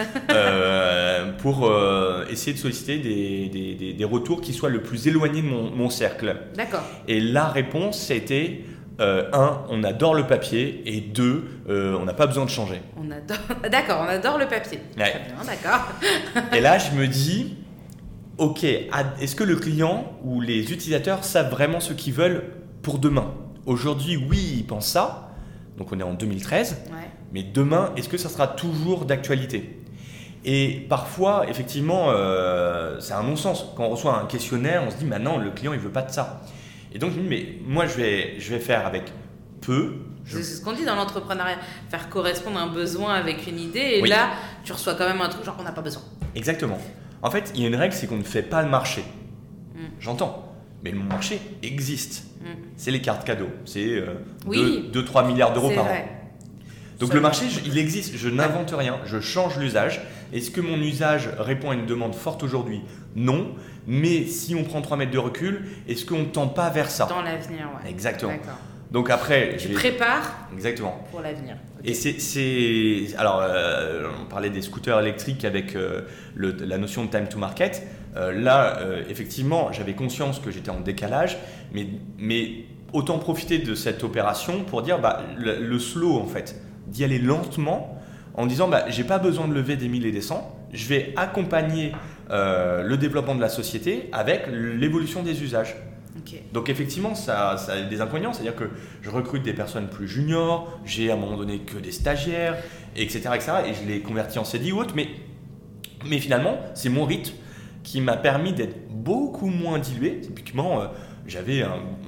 pour essayer de solliciter des retours qui soient le plus éloignés de mon cercle. D'accord. Et la réponse, c'était 1, on adore le papier, et 2, on n'a pas besoin de changer. D'accord, on adore le papier. Très bien, d'accord. Et là, je me dis, ok, est-ce que le client ou les utilisateurs savent vraiment ce qu'ils veulent pour demain? Aujourd'hui, oui, ils pensent ça, donc on est en 2013, mais demain, est-ce que ça sera toujours d'actualité? Et parfois, effectivement, c'est un non-sens. Quand on reçoit un questionnaire, on se dit, non, le client, il veut pas de ça. Et donc, je me dis, mais moi, je vais faire avec peu. C'est ce qu'on dit dans l'entrepreneuriat, faire correspondre un besoin avec une idée. Et là, tu reçois quand même un truc genre, on n'a pas besoin. Exactement. En fait, il y a une règle, c'est qu'on ne fait pas le marché. J'entends. Mais le marché existe. C'est les cartes cadeaux. C'est 2-3 milliards d'euros par an. Donc le marché, il existe. Je n'invente rien. Je change l'usage. Est-ce que mon usage répond à une demande forte aujourd'hui? Non. Mais si on prend 3 mètres de recul, est-ce qu'on ne tend pas vers ça? Dans l'avenir, Exactement. D'accord. Donc après, tu prépares exactement pour l'avenir. Okay. Et alors, on parlait des scooters électriques avec la notion de time to market. Effectivement, j'avais conscience que j'étais en décalage, mais autant profiter de cette opération pour dire le slow en fait, d'y aller lentement en disant j'ai pas besoin de lever des 1000 et des 100, je vais accompagner le développement de la société avec l'évolution des usages. Okay. Donc effectivement, ça a des inconvénients, c'est-à-dire que je recrute des personnes plus juniors, j'ai à un moment donné que des stagiaires, etc. et je les convertis en CDI ou autre, mais finalement, c'est mon rythme qui m'a permis d'être beaucoup moins dilué. Typiquement, j'avais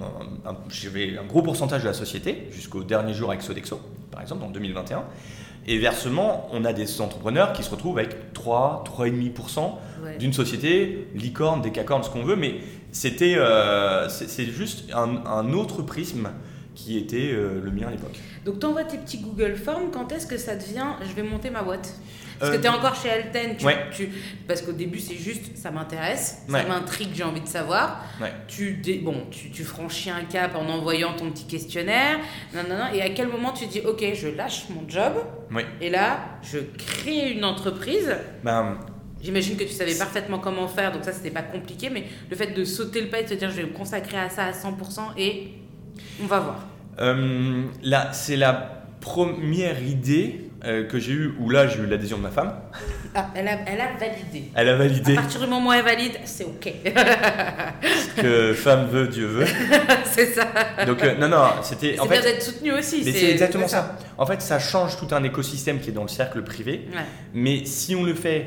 un gros pourcentage de la société jusqu'au dernier jour avec Sodexo, par exemple, en 2021. Et versement, on a des entrepreneurs qui se retrouvent avec 3,5% d'une société, licorne, décacorne, ce qu'on veut, mais c'est juste un autre prisme qui était le mien à l'époque. Donc tu envoies tes petits Google Forms, quand est-ce que ça devient je vais monter ma boîte? Parce que tu es encore chez Alten, parce qu'au début c'est juste ça m'intéresse, ça m'intrigue, j'ai envie de savoir. Tu franchis un cap en envoyant ton petit questionnaire, et à quel moment tu dis ok, je lâche mon job et là je crée une entreprise. J'imagine que tu savais parfaitement comment faire, donc ça c'était pas compliqué, mais le fait de sauter le pas et de se dire je vais me consacrer à ça à 100% et on va voir. Là, c'est la première idée que j'ai eue, où là j'ai eu l'adhésion de ma femme. Elle a validé. Elle a validé. À partir du moment où elle valide, c'est ok. Ce que femme veut, Dieu veut. C'est ça. Donc c'était. C'est bien d'être soutenu aussi. Mais c'est exactement ça. En fait, ça change tout un écosystème qui est dans le cercle privé. Mais si on le fait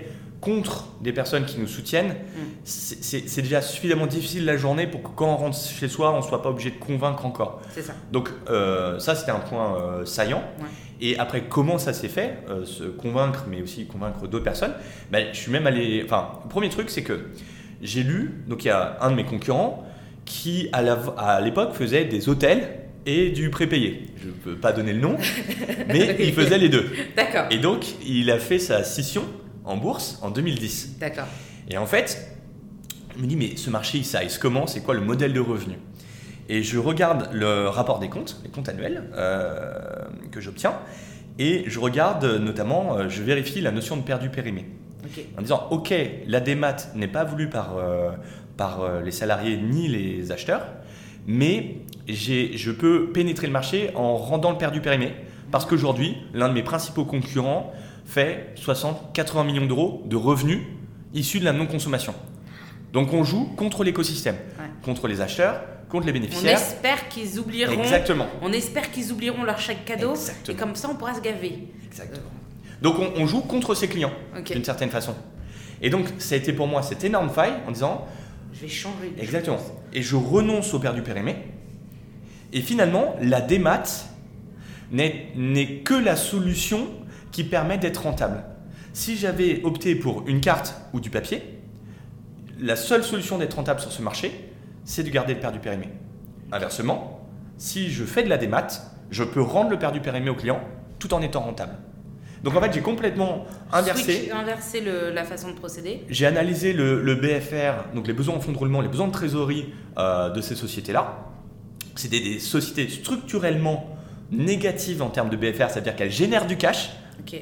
contre des personnes qui nous soutiennent, c'est déjà suffisamment difficile la journée pour que quand on rentre chez soi, on ne soit pas obligé de convaincre encore. C'est ça. Donc ça, c'était un point saillant. Ouais. Et après, comment ça s'est fait, se convaincre, mais aussi convaincre d'autres personnes, je suis même allé... Enfin, le premier truc, c'est que j'ai lu, donc il y a un de mes concurrents qui, à l'époque, faisait des hôtels et du prépayé. Je ne peux pas donner le nom, mais il faisait les deux. D'accord. Et donc, il a fait sa scission en bourse en 2010. D'accord. Et en fait, je me dis, mais ce marché, il size comment? C'est quoi le modèle de revenu? Et je regarde le rapport des comptes, les comptes annuels que j'obtiens, et je regarde notamment, je vérifie la notion de perdu périmé. Okay. En disant, ok, la démat n'est pas voulue par les salariés ni les acheteurs, mais je peux pénétrer le marché en rendant le perdu périmé. Parce qu'aujourd'hui, l'un de mes principaux concurrents fait 60-80 millions d'euros de revenus issus de la non-consommation. Donc on joue contre l'écosystème, contre les acheteurs, contre les bénéficiaires. On espère qu'ils oublieront. Exactement. On espère qu'ils oublieront leur chèque cadeau. Exactement. Et comme ça, on pourra se gaver. Exactement. Donc on joue contre ses clients, d'une certaine façon. Et donc ça a été pour moi cette énorme faille en disant... Je vais changer. Exactement. Et je renonce au perdu périmé. Et finalement, la démat n'est que la solution qui permet d'être rentable. Si j'avais opté pour une carte ou du papier, la seule solution d'être rentable sur ce marché, c'est de garder le perdu périmé. Inversement, si je fais de la démat, je peux rendre le perdu périmé au client tout en étant rentable. Donc en fait, j'ai complètement inversé la façon de procéder. J'ai analysé le BFR, donc les besoins en fonds de roulement, les besoins de trésorerie de ces sociétés-là. C'était des sociétés structurellement négatives en termes de BFR, c'est-à-dire qu'elles génèrent du cash. Ok.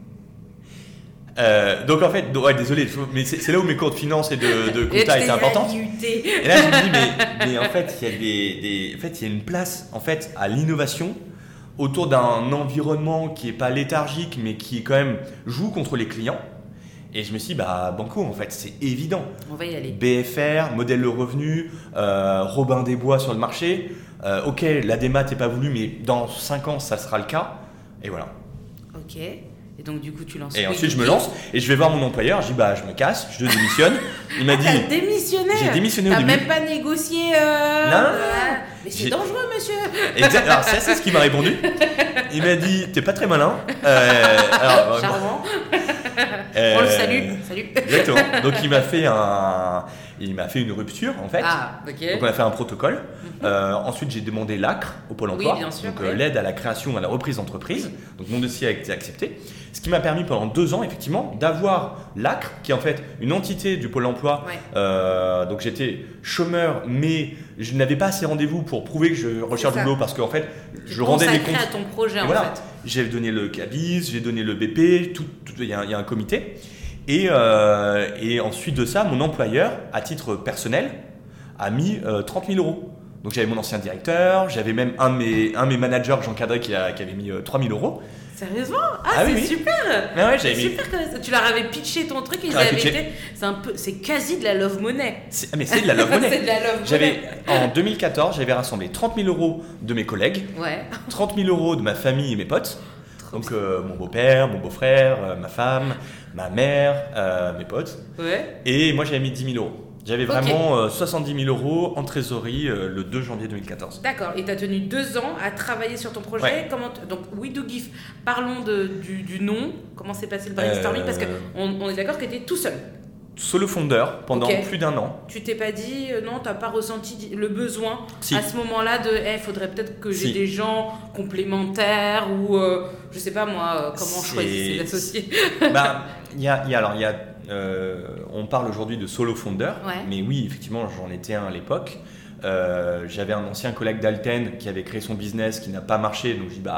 Donc en fait, désolé, mais c'est là où mes cours de finance et de compta étaient importants. Et là, je me dis, mais en fait, il y a une place en fait à l'innovation autour d'un environnement qui n'est pas léthargique, mais qui quand même joue contre les clients. Et je me suis dit, banco, en fait, c'est évident. On va y aller. BFR, modèle de revenu, Robin des Bois sur le marché. Ok, la démat n'est pas voulue, mais dans 5 ans, ça sera le cas. Et voilà. Ok. Et donc, du coup, tu lances. Et ensuite, je me lance et je vais voir mon employeur. Je dis, je me casse, je démissionne. Il m'a dit. T'as démissionné? J'ai démissionné au début. T'as même pas négocié. Non. Mais c'est dangereux, monsieur. Exact. Alors, c'est ce qu'il m'a répondu. Il m'a dit, t'es pas très malin. Charmant. On le salue. Salut. Exactement. Donc, il m'a fait une rupture, en fait. Ah, ok. Donc, on a fait un protocole. Ensuite, j'ai demandé l'ACRE au Pôle emploi, oui, bien sûr, donc l'aide à la création, à la reprise d'entreprise. Donc, mon dossier a été accepté. Ce qui m'a permis pendant 2 ans, effectivement, d'avoir l'ACRE, qui est en fait une entité du Pôle emploi. Ouais. Donc, j'étais chômeur, mais je n'avais pas assez rendez-vous pour prouver que je recherche du boulot parce qu'en fait, je rendais des comptes. à ton projet, en voilà. fait. J'ai donné le CABIS, j'ai donné le BP, il y a un comité. Et ensuite de ça, mon employeur, à titre personnel, a mis 30 000 euros. Donc j'avais mon ancien directeur, j'avais même un de mes managers que j'encadrais qui avait mis 3 000 euros. Sérieusement? C'est super! Ah ouais, j'avais super mis... Tu leur avais pitché ton truc et ils avaient été... C'est quasi de la love money. Mais c'est de la love money. C'est de la love money. En 2014, j'avais rassemblé 30 000 euros de mes collègues, 30 000 euros de ma famille et mes potes. Donc mon beau-père, mon beau-frère, ma femme, ma mère, mes potes. Ouais. Et moi j'avais mis 10 000 euros. J'avais vraiment 70 000 euros en trésorerie le 2 janvier 2014. D'accord. Et tu as tenu 2 ans à travailler sur ton projet. Ouais. Donc, We Do Gift, parlons du nom. Comment s'est passé le brainstorming? Parce qu'on est d'accord que tu étais tout seul. Solo founder pendant plus d'1 an. Tu t'es pas dit, non, tu n'as pas ressenti le besoin à ce moment-là de, faudrait peut-être que j'ai des gens complémentaires ou, je sais pas moi, comment choisir ses associés. On parle aujourd'hui de solo founder, mais oui, effectivement, j'en étais un à l'époque. J'avais un ancien collègue d'Alten qui avait créé son business qui n'a pas marché, donc je dis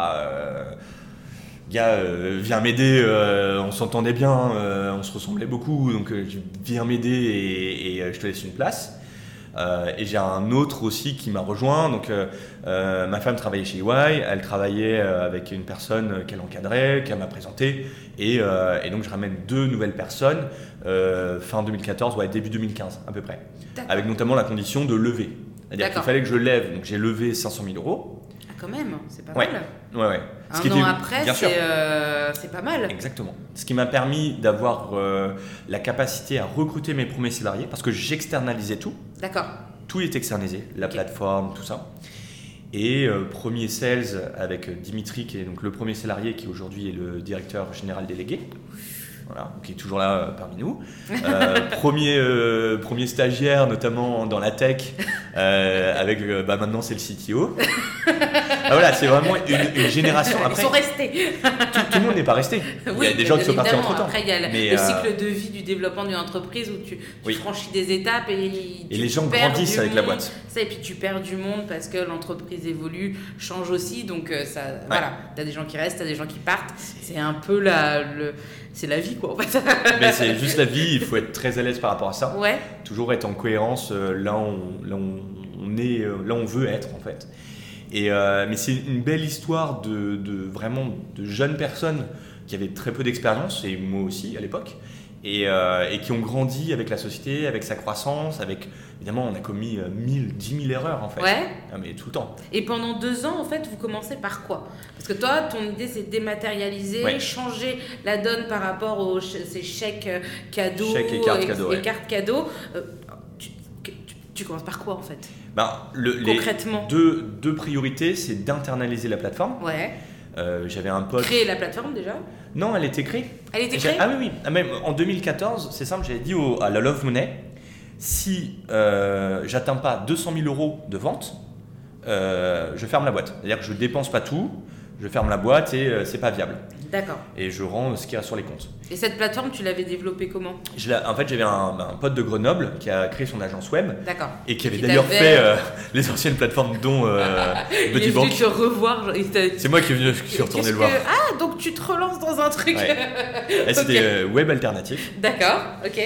gars, viens m'aider, on s'entendait bien, on se ressemblait beaucoup, donc viens m'aider et je te laisse une place. Et j'ai un autre aussi qui m'a rejoint. Donc, ma femme travaillait chez EY, elle travaillait avec une personne qu'elle encadrait, qu'elle m'a présentée. Et donc, je ramène 2 nouvelles personnes fin 2014, début 2015 à peu près. Avec notamment la condition de lever. C'est-à-dire qu'il fallait que je lève. Donc, j'ai levé 500 000 euros. quand même, c'est pas Ouais. mal. Ouais. Un an après, c'est pas mal. Exactement. Ce qui m'a permis d'avoir la capacité à recruter mes premiers salariés parce que j'externalisais tout. D'accord. Tout est externalisé, la plateforme, tout ça. Et premier sales avec Dimitri, qui est donc le premier salarié, qui aujourd'hui est le directeur général délégué. Voilà, qui est toujours là parmi nous. Premier stagiaire, notamment dans la tech, avec maintenant c'est le CTO. Voilà, c'est vraiment une génération. Après, ils sont restés. Tout le monde n'est pas resté. Il y a des gens qui sont partis entre temps. Après, il y a le cycle de vie du développement d'une entreprise où tu franchis des étapes et les gens grandissent avec la boîte. Et puis tu perds du monde parce que l'entreprise évolue, change aussi. Donc voilà, tu as des gens qui restent, tu as des gens qui partent. C'est un peu c'est la vie, quoi, en fait. Mais c'est juste la vie, il faut être très à l'aise par rapport à ça. Ouais. Toujours être en cohérence là où on veut être, en fait. Mais c'est une belle histoire vraiment de jeunes personnes qui avaient très peu d'expérience, et moi aussi à l'époque, et qui ont grandi avec la société, avec sa croissance, évidemment on a commis 10 000 erreurs en fait. Ouais. Mais tout le temps. Et pendant 2 ans en fait vous commencez par quoi? Parce que toi ton idée c'est dématérialiser, changer la donne par rapport aux ces chèques cadeaux, chèques et cartes cadeaux. Cartes cadeaux. Tu commences par quoi en fait? Concrètement, deux priorités, c'est d'internaliser la plateforme. Ouais. J'avais un pote. Créer la plateforme déjà? Non, elle était créée. Elle était créée? Ah oui. Même en 2014, c'est simple, j'avais dit à la Love Money, si j'atteins pas 200 000 euros de vente, je ferme la boîte. C'est-à-dire que je dépense pas tout, je ferme la boîte et c'est pas viable. D'accord. Et je rends ce qu'il y a sur les comptes. Et cette plateforme, tu l'avais développée comment? En fait, j'avais un pote de Grenoble qui a créé son agence web. D'accord. Et qui avait d'ailleurs fait les anciennes plateformes dont Petit Banque. Il est venu te revoir. C'est moi qui suis retourné le voir. Ah, donc tu te relances dans un truc. Ouais. C'était web alternatif. D'accord, ok.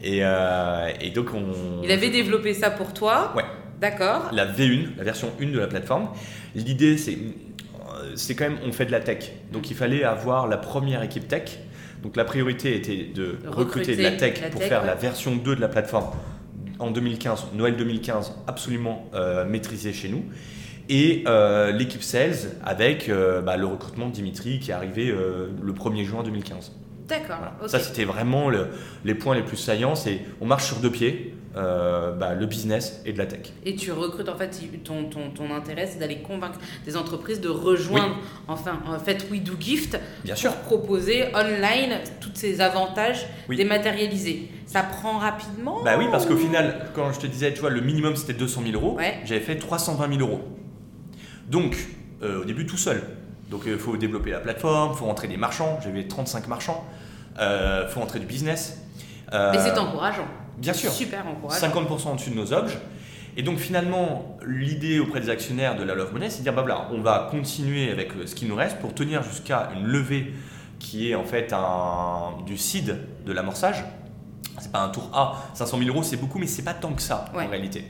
Et donc Il avait développé ça pour toi. Ouais. D'accord. La V1, la version 1 de la plateforme. L'idée, c'est quand même, on fait de la tech. Donc il fallait avoir la première équipe tech. Donc la priorité était de recruter de la tech pour faire la version 2 de la plateforme en 2015, Noël 2015, absolument maîtrisée chez nous. Et l'équipe sales avec le recrutement de Dimitri qui est arrivé le 1er juin 2015. D'accord. Voilà. Okay. Ça, c'était vraiment les points les plus saillants. On marche sur 2 pieds, le business et de la tech. Et tu recrutes, en fait, ton intérêt, c'est d'aller convaincre des entreprises de rejoindre, en fait, We Do Gift pour proposer online tous ces avantages dématérialisés. Ça prend rapidement? Oui, parce qu'au final, quand je te disais, tu vois, le minimum c'était 200 000 euros, j'avais fait 320 000 euros. Donc, au début, tout seul. Donc, il faut développer la plateforme, il faut rentrer des marchands. J'avais 35 marchands. Il faut rentrer du business. Mais c'est encourageant. Bien sûr. Super encourageant. 50% en dessus de nos objets. Et donc, finalement, l'idée auprès des actionnaires de la Love Money, c'est de dire, on va continuer avec ce qui nous reste pour tenir jusqu'à une levée qui est en fait du seed, de l'amorçage. C'est pas un tour A. 500 000 euros, c'est beaucoup, mais c'est pas tant que ça en réalité.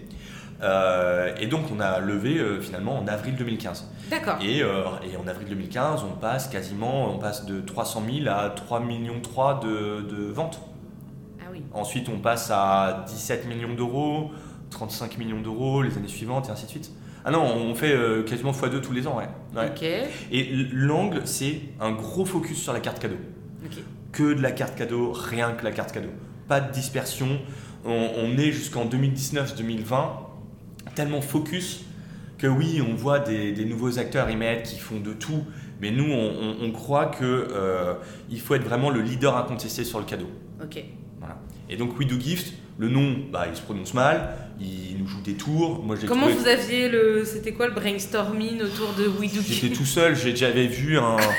Et donc on a levé finalement en avril 2015. D'accord. Et en avril 2015, on passe de 300 000 à 3,3 millions de ventes. Ah oui. Ensuite, on passe à 17 millions d'euros, 35 millions d'euros les années suivantes et ainsi de suite. Ah non, on fait quasiment x2 tous les ans, ouais. Ok. Et l'angle, c'est un gros focus sur la carte cadeau. Ok. Que de la carte cadeau, rien que la carte cadeau. Pas de dispersion. On est jusqu'en 2019-2020 tellement focus que oui, on voit des nouveaux acteurs émettre qui font de tout, mais nous, on croit qu'il faut être vraiment le leader incontesté sur le cadeau. Ok. Voilà. Et donc, We Do Gift, le nom, il se prononce mal, il nous joue des tours. Moi, Comment vous aviez c'était quoi le brainstorming autour de We Do Gift? J'étais tout seul, j'avais vu,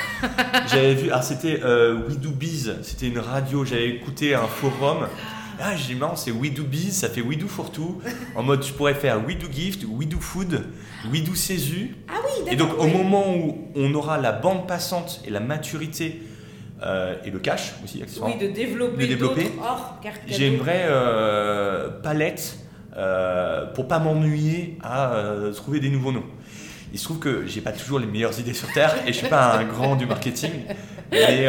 c'était We Do Biz, c'était une radio, j'avais écouté un forum. Ah, j'ai dit, marrant, c'est We Do Biz, ça fait We Do for Two. En mode, je pourrais faire We Do Gift, We Do Food, We Do Cesu. Ah oui, d'accord. Et donc, au moment où on aura la bande passante et la maturité et le cash aussi, accessoirement. Oui, de développer d'autres hors carte cadeau. J'ai une vraie palette pour pas m'ennuyer à trouver des nouveaux noms. Il se trouve que j'ai pas toujours les meilleures idées sur Terre et je suis pas un grand du marketing. Et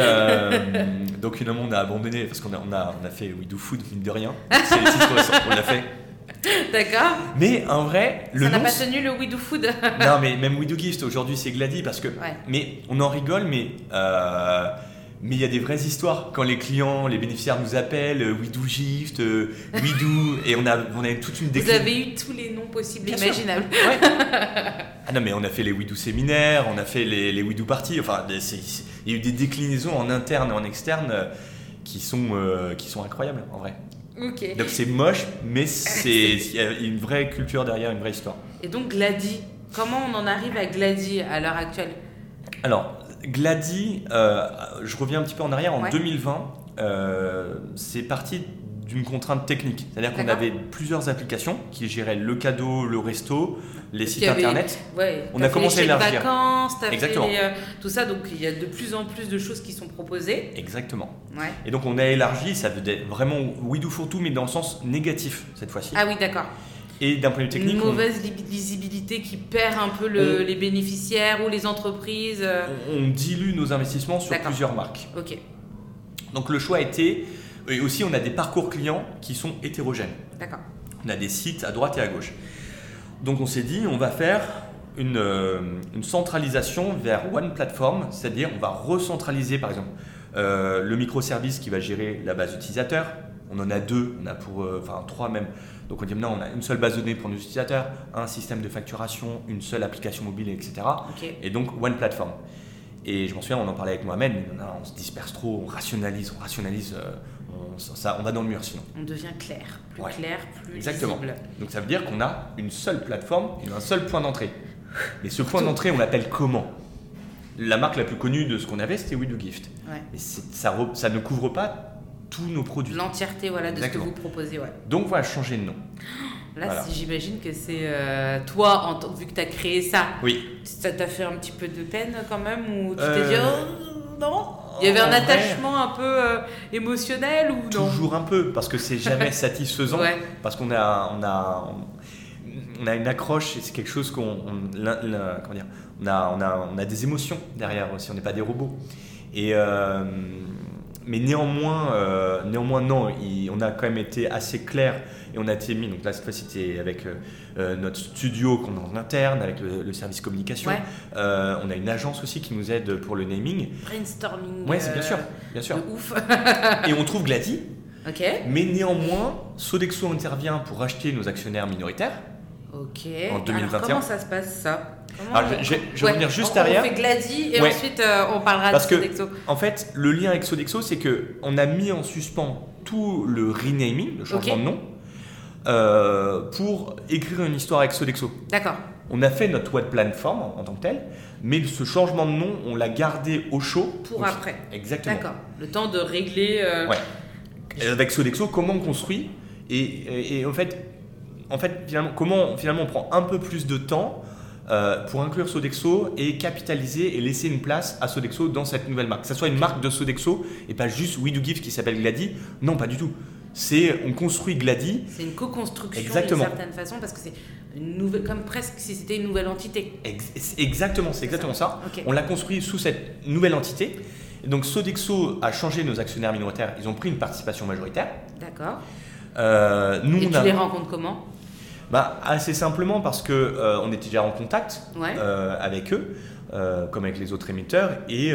donc finalement on a abandonné parce qu'on a fait We Do Food mine de rien. C'est les titres récents. On l'a fait. D'accord. Mais en vrai, le Ça n'a nom... pas tenu le We Do Food. Non, mais même We Do Gift, aujourd'hui, c'est Glady parce que... Ouais. Mais on en rigole, mais il y a des vraies histoires. Quand les clients, les bénéficiaires nous appellent, We Do Gift, We Do... Et on a toute une Vous déclinaison. avez eu tous les noms possibles et Bien sûr. imaginables. Ouais. Ah non, mais on a fait les We Do séminaires, on a fait les We Do parties. Enfin, il y a eu des déclinaisons en interne et en externe qui sont incroyables, en vrai. Ok. Donc c'est moche, mais il y a une vraie culture derrière, une vraie histoire. Et donc Glady, comment on en arrive à Glady à l'heure actuelle? Alors, Glady, je reviens un petit peu en arrière, en Ouais. 2020, c'est parti d'une contrainte technique. C'est-à-dire qu'on D'accord. avait plusieurs applications qui géraient le cadeau, le resto, les Parce sites qu'il y avait- internet. Ouais, On t'as a fait commencé à les chèques élargir. vacances, t'as Exactement. fait tout ça, donc il y a de plus en plus de choses qui sont proposées. Exactement. Ouais. Et donc on a élargi, ça veut dire vraiment We Do for Tout, mais dans le sens négatif cette fois-ci. Ah oui, d'accord. Et d'un point de vue technique, Une mauvaise lisibilité qui perd un peu les bénéficiaires ou les entreprises. on dilue nos investissements sur D'accord. plusieurs marques. Ok, Donc le choix a été, et aussi on a des parcours clients qui sont hétérogènes. d'accord. On a des sites à droite et à gauche. Donc on s'est dit, on va faire une centralisation vers One Platform, c'est-à-dire on va recentraliser par exemple le microservice qui va gérer la base utilisateur. On en a deux, on a trois même. Donc on dit maintenant on a une seule base de données pour nos utilisateurs, un système de facturation, une seule application mobile, etc. Ok. Et donc One Platform. Et je m'en souviens, on en parlait avec Mohamed, mais on se disperse trop, on rationalise, on va dans le mur sinon. On devient clair, plus Ouais. clair, plus Exactement. visible. Donc ça veut dire qu'on a une seule plateforme et un seul point d'entrée. Mais ce point d'entrée, on l'appelle comment? La marque la plus connue de ce qu'on avait, c'était We Do Gift. Ouais. Mais ça ne couvre pas tous nos produits. L'entièreté voilà, de Exactement. ce que vous proposez. Ouais. Donc voilà, changer de nom. Là, Voilà. j'imagine que c'est toi, vu que tu as créé ça, Oui. ça t'a fait un petit peu de peine quand même, ou tu t'es Euh, dit, oh, non? Il y avait en un vrai, attachement un peu émotionnel ou non? Toujours un peu, parce que c'est jamais satisfaisant. Ouais. Parce qu'on a une accroche et c'est quelque chose comment dire, on a des émotions derrière aussi, on n'est pas des robots. Et mais néanmoins non, on a quand même été assez clair et on a été mis, donc là cette fois c'était avec notre studio qu'on a en interne, avec le service communication. Ouais. On a une agence aussi qui nous aide pour le naming. Brainstorming. Ouais, c'est bien sûr, bien sûr. De ouf. Et on trouve Glady, Ok. mais néanmoins Sodexo intervient pour racheter nos actionnaires minoritaires. Ok. En 2021. Alors, comment ça se passe ça? Alors, je vais revenir juste derrière. On fait Glady et Ouais. ensuite on parlera Parce de que, Sodexo. en fait, le lien avec Sodexo, c'est qu'on a mis en suspens tout le renaming, le changement Ok. de nom, pour écrire une histoire avec Sodexo. D'accord. On a fait notre web platform en tant que tel, mais ce changement de nom, on l'a gardé au chaud. Pour Donc, après. Exactement. D'accord. Le temps de régler. Ouais. Et avec Sodexo, comment on construit et en fait, finalement, on prend un peu plus de temps pour inclure Sodexo et capitaliser et laisser une place à Sodexo dans cette nouvelle marque. Que ce soit une marque de Sodexo et pas juste We Do Gift qui s'appelle Glady. Non, pas du tout. On construit Glady. C'est une co-construction Exactement. d'une certaine façon parce que c'est une nouvelle, comme presque si c'était une nouvelle entité. Exactement, c'est exactement ça. Ok. On l'a construit sous cette nouvelle entité. Et donc Sodexo a changé nos actionnaires minoritaires. Ils ont pris une participation majoritaire. D'accord. Nous, Et on tu a... les rencontres comment? Assez simplement parce que on était déjà en contact Ouais. avec eux, comme avec les autres émetteurs, et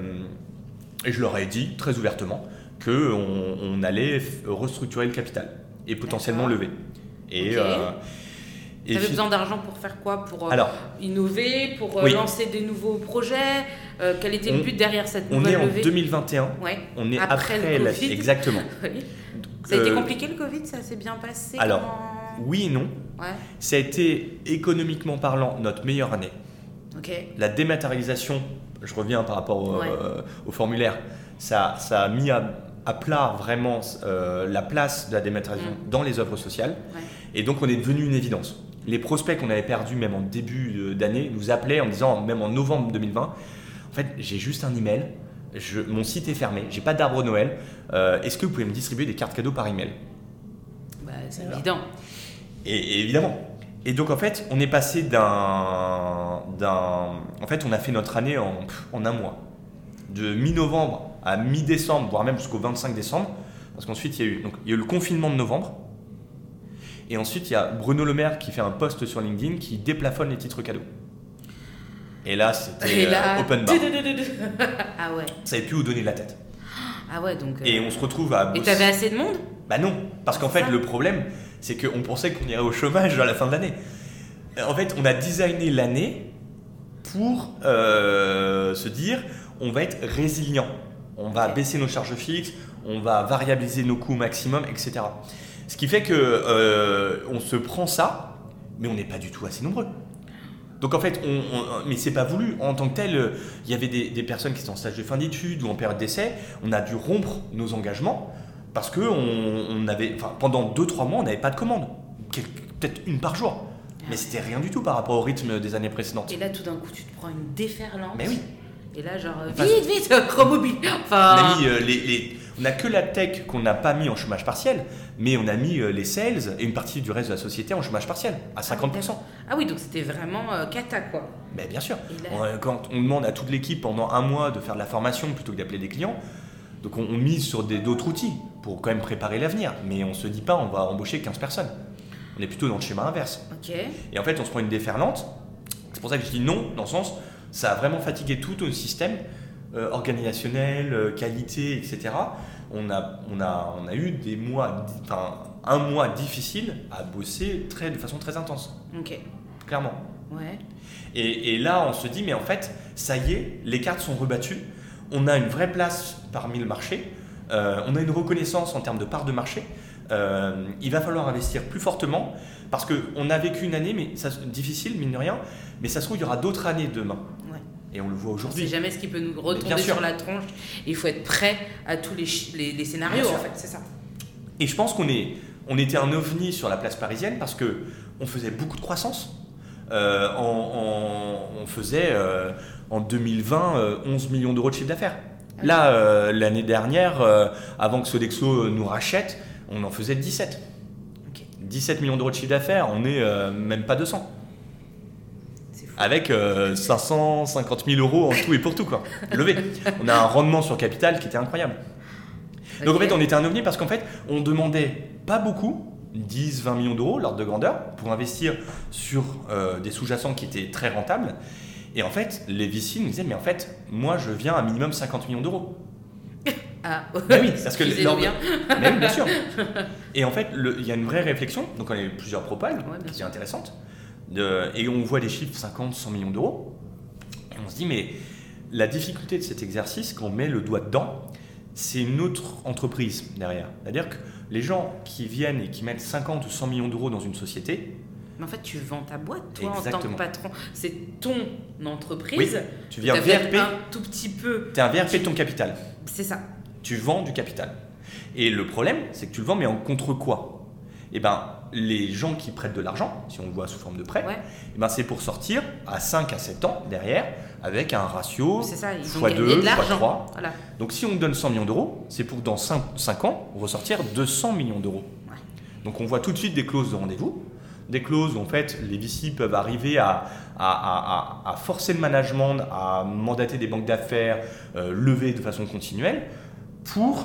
je leur ai dit très ouvertement qu'on allait restructurer le capital et potentiellement D'accord. lever. Et, Ok. et Tu avais fi- besoin d'argent pour faire quoi? Pour Alors, innover, pour Oui. lancer des nouveaux projets? Quel était le On- but derrière cette on est nouvelle en levée? 2021. Ouais. On est Après après, le Covid. exactement. Oui. Ça a été Euh, compliqué le Covid? Ça s'est bien passé? alors, Comment- Oui et non. Ouais. Ça a été économiquement parlant notre meilleure année. Ok. La dématérialisation, je reviens par rapport Ouais. au formulaire, ça a mis à plat vraiment la place de la dématérialisation dans les œuvres sociales. Ouais. Et donc on est devenu une évidence. Les prospects qu'on avait perdus même en début d'année nous appelaient en disant, même en novembre 2020, en fait j'ai juste un email, mon site est fermé, j'ai pas d'arbre Noël, est-ce que vous pouvez me distribuer des cartes cadeaux par email? Bah, c'est Voilà. évident. Et évidemment. Et donc en fait, on est passé en fait, on a fait notre année en un mois. De mi-novembre à mi-décembre, voire même jusqu'au 25 décembre. Parce qu'ensuite, il y a eu le confinement de novembre. Et ensuite, il y a Bruno Le Maire qui fait un post sur LinkedIn qui déplafonne les titres cadeaux. Et là, c'était open bar. Ah ouais. Ça n'avait plus où donner de la tête. Ah ouais, donc. Et on se retrouve à bosser. Et t'avais assez de monde ? Bah non, parce qu'en fait, le problème, c'est qu'on pensait qu'on irait au chômage à la fin de l'année. En fait, on a designé l'année pour se dire, on va être résilient. On va baisser nos charges fixes, on va variabiliser nos coûts au maximum, etc. Ce qui fait que on se prend ça, mais on n'est pas du tout assez nombreux. Donc en fait, mais c'est pas voulu. En tant que tel, il y avait des personnes qui étaient en stage de fin d'études ou en période d'essai. On a dû rompre nos engagements parce que pendant 2-3 mois, on n'avait pas de commandes. Peut-être une par jour. Mais c'était rien du tout par rapport au rythme des années précédentes. Et là, tout d'un coup, tu te prends une déferlante. Mais oui. Et là, genre, vite, Chromobile. Enfin... On n'a que la tech qu'on n'a pas mis en chômage partiel, mais on a mis les sales et une partie du reste de la société en chômage partiel, à 50%. Ah oui, donc c'était vraiment cata, quoi. Mais bien sûr. Quand on demande à toute l'équipe pendant 1 mois de faire de la formation plutôt que d'appeler des clients, donc on mise sur d'autres outils pour quand même préparer l'avenir. Mais on ne se dit pas on va embaucher 15 personnes. On est plutôt dans le schéma inverse. Okay. Et en fait, on se prend une déferlante. C'est pour ça que je dis non, dans le sens, ça a vraiment fatigué tout notre système organisationnel, qualité, etc. On a eu un mois difficile à bosser de façon très intense. Ok. Clairement. Ouais. Et là, on se dit, mais en fait, ça y est, les cartes sont rebattues. On a une vraie place parmi le marché. On a une reconnaissance en termes de part de marché. Il va falloir investir plus fortement parce qu'on a vécu une année difficile, mine de rien, mais ça se trouve, il y aura d'autres années demain. Ouais. Et on le voit aujourd'hui. On ne sait jamais ce qui peut nous retomber sur la tronche. Il faut être prêt à tous les scénarios, en fait, c'est ça. Et je pense qu'on était un ovni sur la place parisienne parce qu'on faisait beaucoup de croissance. On faisait en 2020 11 millions d'euros de chiffre d'affaires. Là, l'année dernière, avant que Sodexo nous rachète, on en faisait 17. Okay. 17 millions d'euros de chiffre d'affaires, on n'est même pas 200. Avec 550 000 euros en tout et pour tout, quoi. Levé. On a un rendement sur capital qui était incroyable. Okay. Donc en fait, on était un ovni parce qu'en fait, on demandait pas beaucoup, 10-20 millions d'euros, l'ordre de grandeur, pour investir sur des sous-jacents qui étaient très rentables. Et en fait, les VC nous disaient, mais en fait, moi, je viens à minimum 50 millions d'euros. Ah, ben oui, parce que bien. Mais oui, bien sûr. Et en fait, il y a une vraie réflexion. Donc, on a eu plusieurs propales qui est intéressante. Et on voit des chiffres 50, 100 millions d'euros. Et on se dit, mais la difficulté de cet exercice, quand on met le doigt dedans, c'est une autre entreprise derrière. C'est-à-dire que les gens qui viennent et qui mettent 50 ou 100 millions d'euros dans une société. Mais en fait, tu vends ta boîte, toi, Exactement. en tant que patron. C'est ton entreprise. Oui, tu viens VRP. Un tout petit peu. Tu es un VRP de ton capital. C'est ça. Tu vends du capital. Et le problème, c'est que tu le vends, mais en contre quoi ? Eh ben, les gens qui prêtent de l'argent, si on le voit sous forme de prêt, eh ben, c'est pour sortir à 5 à 7 ans derrière avec un ratio x2, x3. Voilà. Donc si on donne 100 millions d'euros, c'est pour dans 5 ans ressortir 200 millions d'euros. Ouais. Donc on voit tout de suite des clauses de rendez-vous, des clauses où en fait les VC peuvent arriver à forcer le management, à mandater des banques d'affaires, lever de façon continuelle pour...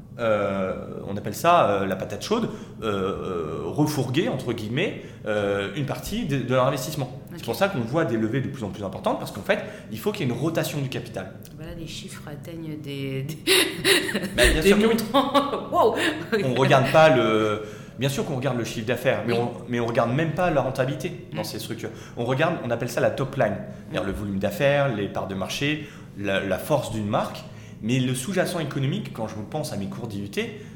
on appelle ça la patate chaude, refourguer entre guillemets une partie de leur investissement. Okay. C'est pour ça qu'on voit des levées de plus en plus importantes parce qu'en fait, il faut qu'il y ait une rotation du capital. Voilà, les chiffres atteignent des bien sûr montants. Wow. On regarde pas bien sûr qu'on regarde le chiffre d'affaires, mais on regarde même pas la rentabilité dans ces structures. On appelle ça la top line, c'est-à-dire le volume d'affaires, les parts de marché, la force d'une marque. Mais le sous-jacent économique, quand je pense à mes cours d'IUT,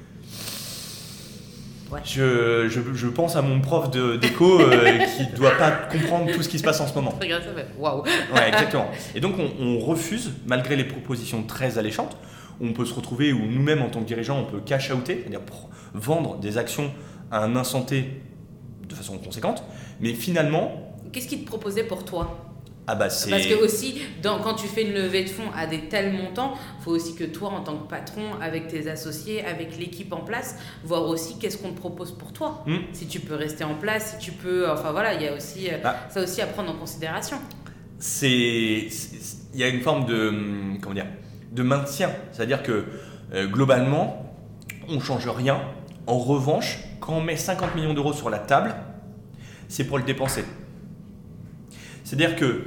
je pense à mon prof d'éco qui ne doit pas comprendre tout ce qui se passe en ce moment. Regarde ça, waouh. Ouais, exactement. Et donc, on refuse, malgré les propositions très alléchantes, où on peut se retrouver, où nous-mêmes, en tant que dirigeants, on peut cash-outer, c'est-à-dire vendre des actions à un instant T de façon conséquente. Mais finalement... Qu'est-ce qu'il te proposait pour toi ? C'est... Parce que aussi, quand tu fais une levée de fonds à des tels montants, il faut aussi que toi, en tant que patron, avec tes associés, avec l'équipe en place, voir aussi qu'est-ce qu'on te propose pour toi. Si tu peux rester en place, si tu peux... Enfin voilà, il y a aussi ça aussi à prendre en considération. Il y a une forme de maintien. C'est-à-dire que globalement, on ne change rien En revanche, quand on met 50 millions d'euros sur la table, c'est pour le dépenser. C'est-à-dire que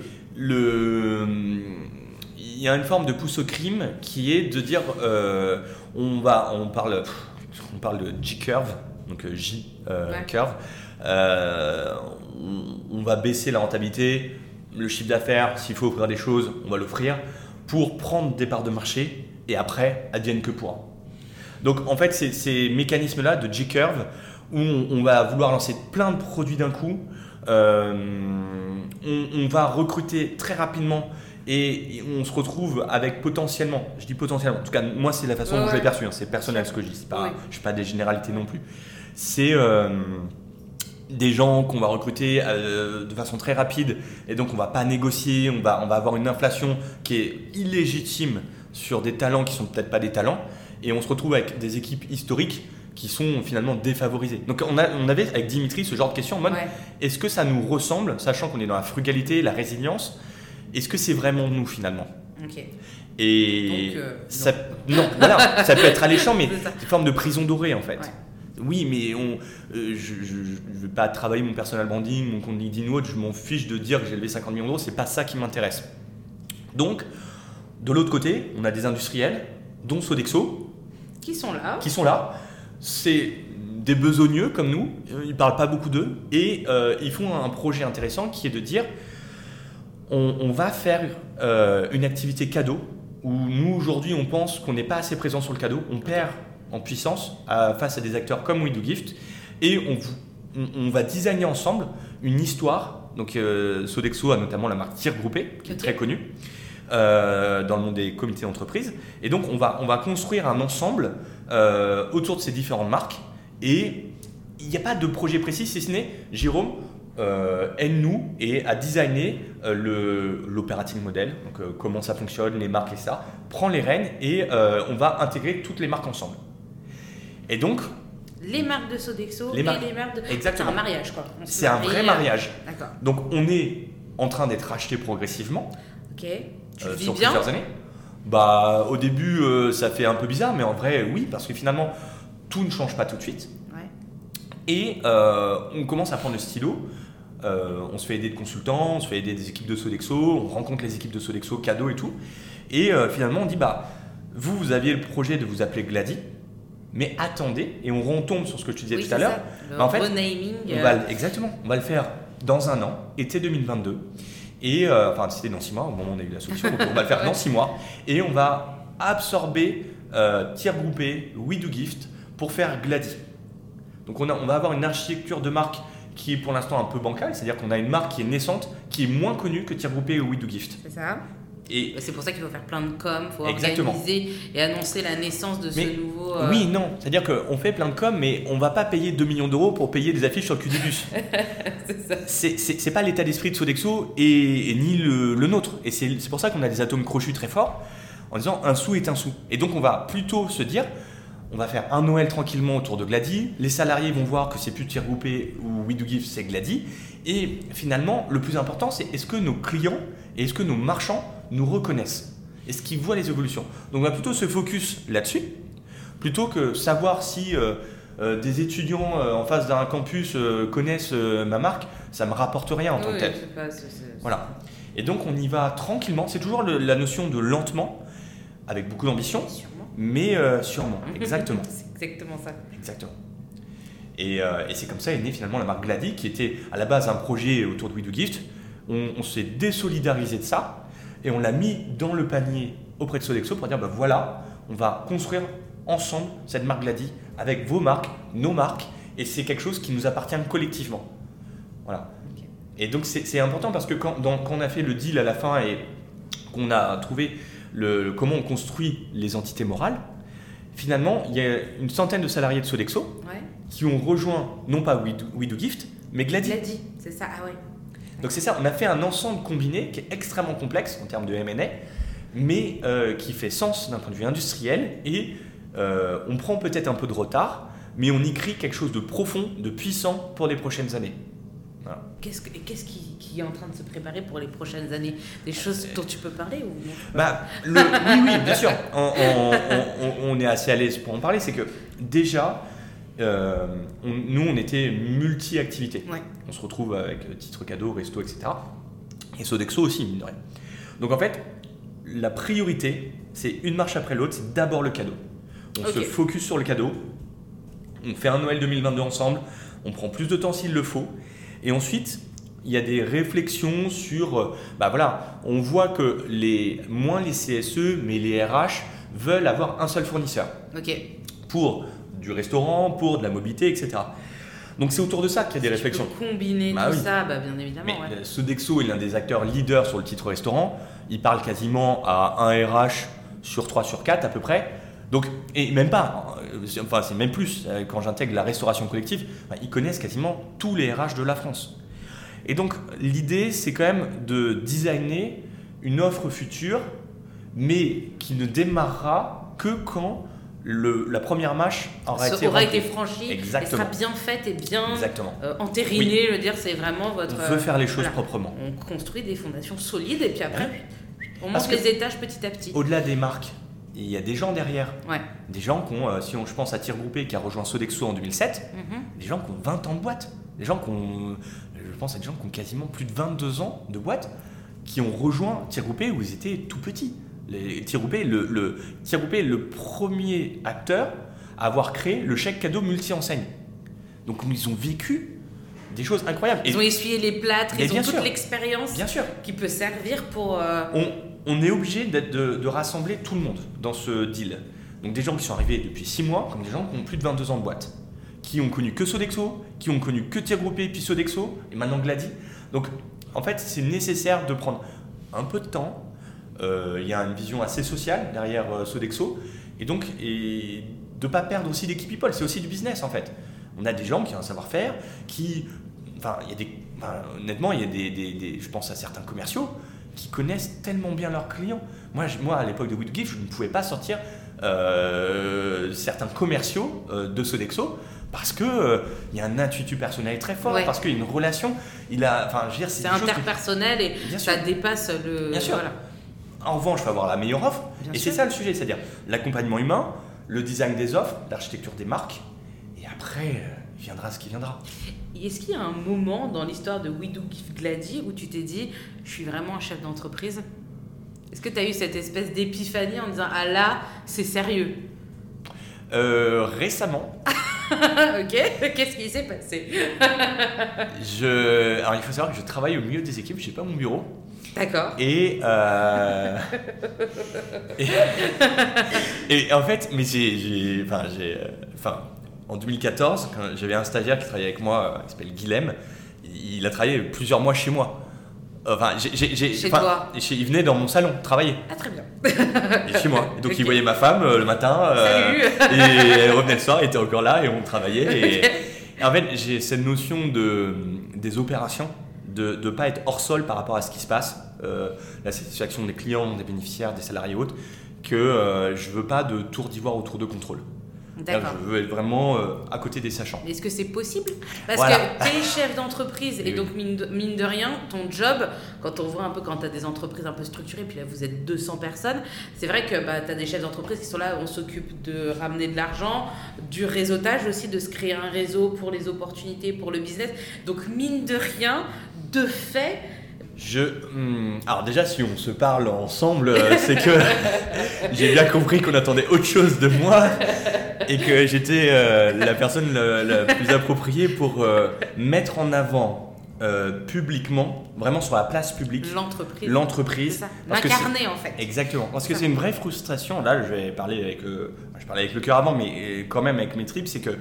il y a une forme de pousse au crime qui est de dire on parle de J-curve, donc curve. On va baisser la rentabilité, le chiffre d'affaires, s'il faut offrir des choses, on va l'offrir pour prendre des parts de marché et après, advienne que pourra. Donc en fait, c'est ces mécanismes-là de J-curve où on va vouloir lancer plein de produits d'un coup, on va recruter très rapidement et on se retrouve avec potentiellement, je dis potentiellement, en tout cas moi c'est la façon dont je l'ai perçu, c'est personnel ce que je dis, je ne suis pas des généralités non plus, c'est des gens qu'on va recruter de façon très rapide et donc on ne va pas négocier, on va avoir une inflation qui est illégitime sur des talents qui ne sont peut-être pas des talents et on se retrouve avec des équipes historiques qui sont finalement défavorisées. Donc on avait avec Dimitri ce genre de questions en mode est-ce que ça nous ressemble, sachant qu'on est dans la frugalité, la résilience, est-ce que c'est vraiment nous finalement? Et donc, non, voilà, ça peut être alléchant, mais c'est une forme de prison dorée en fait. Oui, mais je ne vais pas travailler mon personal branding, mon compte LinkedIn ou autre, je m'en fiche de dire que j'ai levé 50 millions d'euros, c'est pas ça qui m'intéresse. Donc, de l'autre côté, on a des industriels, dont Sodexo, qui sont là. C'est des besogneux comme nous, ils ne parlent pas beaucoup d'eux, et ils font un projet intéressant qui est de dire on va faire une activité cadeau, où nous aujourd'hui on pense qu'on n'est pas assez présent sur le cadeau, on perd en puissance face à des acteurs comme We Do Gift, et on va designer ensemble une histoire. Donc Sodexo a notamment la marque Tir Groupé, qui est très connue dans le monde des comités d'entreprise, et donc on va construire un ensemble autour de ces différentes marques, et il n'y a pas de projet précis si ce n'est Jérôme aide-nous et à designer l'operating model, donc comment ça fonctionne, les marques et ça, prend les rênes et on va intégrer toutes les marques ensemble. Et donc les marques de Sodexo les marques de... Exactement. C'est un mariage quoi. C'est un vrai mariage. D'accord. Donc on est en train d'être racheté progressivement. Ok. Tu vis sur bien plusieurs années. Au début ça fait un peu bizarre, mais en vrai oui, parce que finalement tout ne change pas tout de suite. Et on commence à prendre le stylo. On se fait aider de consultants, on se fait aider des équipes de Sodexo, on rencontre les équipes de Sodexo, cadeaux et tout. Et finalement, on dit vous aviez le projet de vous appeler Glady, mais attendez, et on retombe sur ce que tu disais tout à l'heure. En fait, renaming. Exactement, on va le faire dans un an, été 2022. Et c'était dans 6 mois, au moment où on a eu la solution, donc on va le faire dans 6 mois. Et on va absorber Tir Groupé, We Do Gift pour faire Glady. Donc on va avoir une architecture de marque qui est pour l'instant un peu bancale, c'est-à-dire qu'on a une marque qui est naissante, qui est moins connue que Tir Groupé ou We Do Gift. C'est ça. Et c'est pour ça qu'il faut faire plein de com, il faut exactement. Organiser et annoncer la naissance de ce nouveau... Oui, non, c'est-à-dire qu'on fait plein de com, mais on ne va pas payer 2 millions d'euros pour payer des affiches sur le cul des bus. C'est ça. C'est pas l'état d'esprit de Sodexo et ni le nôtre. Et c'est pour ça qu'on a des atomes crochus très forts, en disant un sou est un sou. Et donc on va plutôt se dire... On va faire un Noël tranquillement autour de Glady. Les salariés vont voir que c'est plus Tir Groupé ou We Do Gift, c'est Glady. Et finalement, le plus important, c'est est-ce que nos clients et est-ce que nos marchands nous reconnaissent? Est-ce qu'ils voient les évolutions? Donc on va plutôt se focus là-dessus, plutôt que savoir si des étudiants en face d'un campus connaissent ma marque. Ça ne me rapporte rien en tant que tel. Voilà. Et donc on y va tranquillement. C'est toujours la notion de lentement, avec beaucoup d'ambition. Mais sûrement, exactement. C'est exactement ça. Exactement. Et c'est comme ça est née finalement la marque Glady, qui était à la base un projet autour de We Do Gift. On s'est désolidarisé de ça et on l'a mis dans le panier auprès de Sodexo pour dire voilà, on va construire ensemble cette marque Glady avec vos marques, nos marques, et c'est quelque chose qui nous appartient collectivement. Voilà. Okay. Et donc c'est important parce que quand on a fait le deal à la fin et qu'on a trouvé comment on construit les entités morales, finalement, il y a une centaine de salariés de Sodexo qui ont rejoint, non pas We Do Gift, mais Glady. Glady, c'est ça, ah ouais. Donc c'est ça, on a fait un ensemble combiné qui est extrêmement complexe en termes de M&A, mais qui fait sens d'un point de vue industriel, et on prend peut-être un peu de retard, mais on y crée quelque chose de profond, de puissant pour les prochaines années. Voilà. Qu'est-ce qui est en train de se préparer pour les prochaines années? Des choses dont tu peux parler ou oui, bien sûr. On est assez à l'aise pour en parler. C'est que déjà, nous, on était multi-activités. Ouais. On se retrouve avec titres cadeaux, resto, etc. Et Sodexo aussi, mine de rien. Donc en fait, la priorité, c'est une marche après l'autre, c'est d'abord le cadeau. On se focus sur le cadeau, on fait un Noël 2022 ensemble, on prend plus de temps s'il le faut, et ensuite, il y a des réflexions sur, on voit que moins les CSE, mais les RH veulent avoir un seul fournisseur. Pour du restaurant, pour de la mobilité, etc. Donc c'est autour de ça qu'il y a des réflexions. Tu peux combiner tout ça, bien évidemment. Mais Sodexo est l'un des acteurs leaders sur le titre restaurant. Il parle quasiment à un RH sur 3 sur 4 à peu près. Donc, et même pas, c'est même plus. Quand j'intègre la restauration collective, ils connaissent quasiment tous les RH de la France. Et donc l'idée, c'est quand même de designer une offre future, mais qui ne démarrera que quand la première marche aura été franchie, exactement. Elle sera bien faite et bien entérinée. Je veux dire, c'est vraiment votre. On veut faire les choses proprement. On construit des fondations solides et puis après, on monte les étages petit à petit. Au-delà des marques, il y a des gens derrière. Ouais. Des gens qui ont, je pense à Tir Groupé qui a rejoint Sodexo en 2007, des gens qui ont 20 ans de boîte. Je pense à des gens qui ont quasiment plus de 22 ans de boîte qui ont rejoint Tir Groupé où ils étaient tout petits. Tir Groupé est le premier acteur à avoir créé le chèque cadeau multi-enseigne. Donc ils ont vécu des choses incroyables. Ils ont essuyé les plâtres, ils ont toute l'expérience bien sûr. Qui peut servir pour... On est obligé de rassembler tout le monde dans ce deal. Donc des gens qui sont arrivés depuis 6 mois, comme des gens qui ont plus de 22 ans de boîte, qui ont connu que Sodexo, qui ont connu que Tir Groupé, puis Sodexo, et maintenant Glady. Donc en fait, c'est nécessaire de prendre un peu de temps. Il y a une vision assez sociale derrière Sodexo, et de ne pas perdre aussi l'équipe people. C'est aussi du business en fait. On a des gens qui ont un savoir-faire, honnêtement, il y a des, je pense à certains commerciaux qui connaissent tellement bien leurs clients. Moi à l'époque de WeDoGift, je ne pouvais pas sortir certains commerciaux de Sodexo parce que il y a un intuitu personnel très fort, parce qu'il y a une relation. C'est interpersonnel et ça dépasse le. Bien sûr. Voilà. En revanche, il faut avoir la meilleure offre. C'est ça le sujet, c'est-à-dire l'accompagnement humain, le design des offres, l'architecture des marques, et après, viendra ce qui viendra. Est-ce qu'il y a un moment dans l'histoire de WeDoGift Glady où tu t'es dit « je suis vraiment un chef d'entreprise » Est-ce que tu as eu cette espèce d'épiphanie en disant « ah là, c'est sérieux » Récemment. Ok, qu'est-ce qui s'est passé? Alors il faut savoir que je travaille au milieu des équipes, je n'ai pas mon bureau. D'accord. Et en fait, en 2014, quand j'avais un stagiaire qui travaillait avec moi, qui s'appelle Guilhem, il a travaillé plusieurs mois chez moi. Chez toi. Il venait dans mon salon travailler. Ah, très bien. Et chez moi. Et donc il voyait ma femme le matin. Salut. Et elle revenait le soir, elle était encore là et on travaillait. Et en fait, j'ai cette notion des opérations, de ne pas être hors sol par rapport à ce qui se passe, la satisfaction des clients, des bénéficiaires, des salariés et autres, que je ne veux pas de tour d'ivoire autour de contrôle. D'accord. Je veux être vraiment à côté des sachants. Est-ce que c'est possible? Parce que tu es chef d'entreprise et donc mine de rien, ton job, quand on voit un peu quand tu as des entreprises un peu structurées, puis là vous êtes 200 personnes, c'est vrai que tu as des chefs d'entreprise qui sont là, on s'occupe de ramener de l'argent, du réseautage aussi, de se créer un réseau pour les opportunités, pour le business. Donc mine de rien, de fait... Alors déjà, si on se parle ensemble, c'est que j'ai bien compris qu'on attendait autre chose de moi et que j'étais la personne la plus appropriée pour mettre en avant publiquement, vraiment sur la place publique, l'entreprise. L'incarner en fait. Exactement, parce que c'est une vraie frustration. Là, je vais parler avec je parlais avec le cœur avant, mais quand même avec mes tripes, c'est que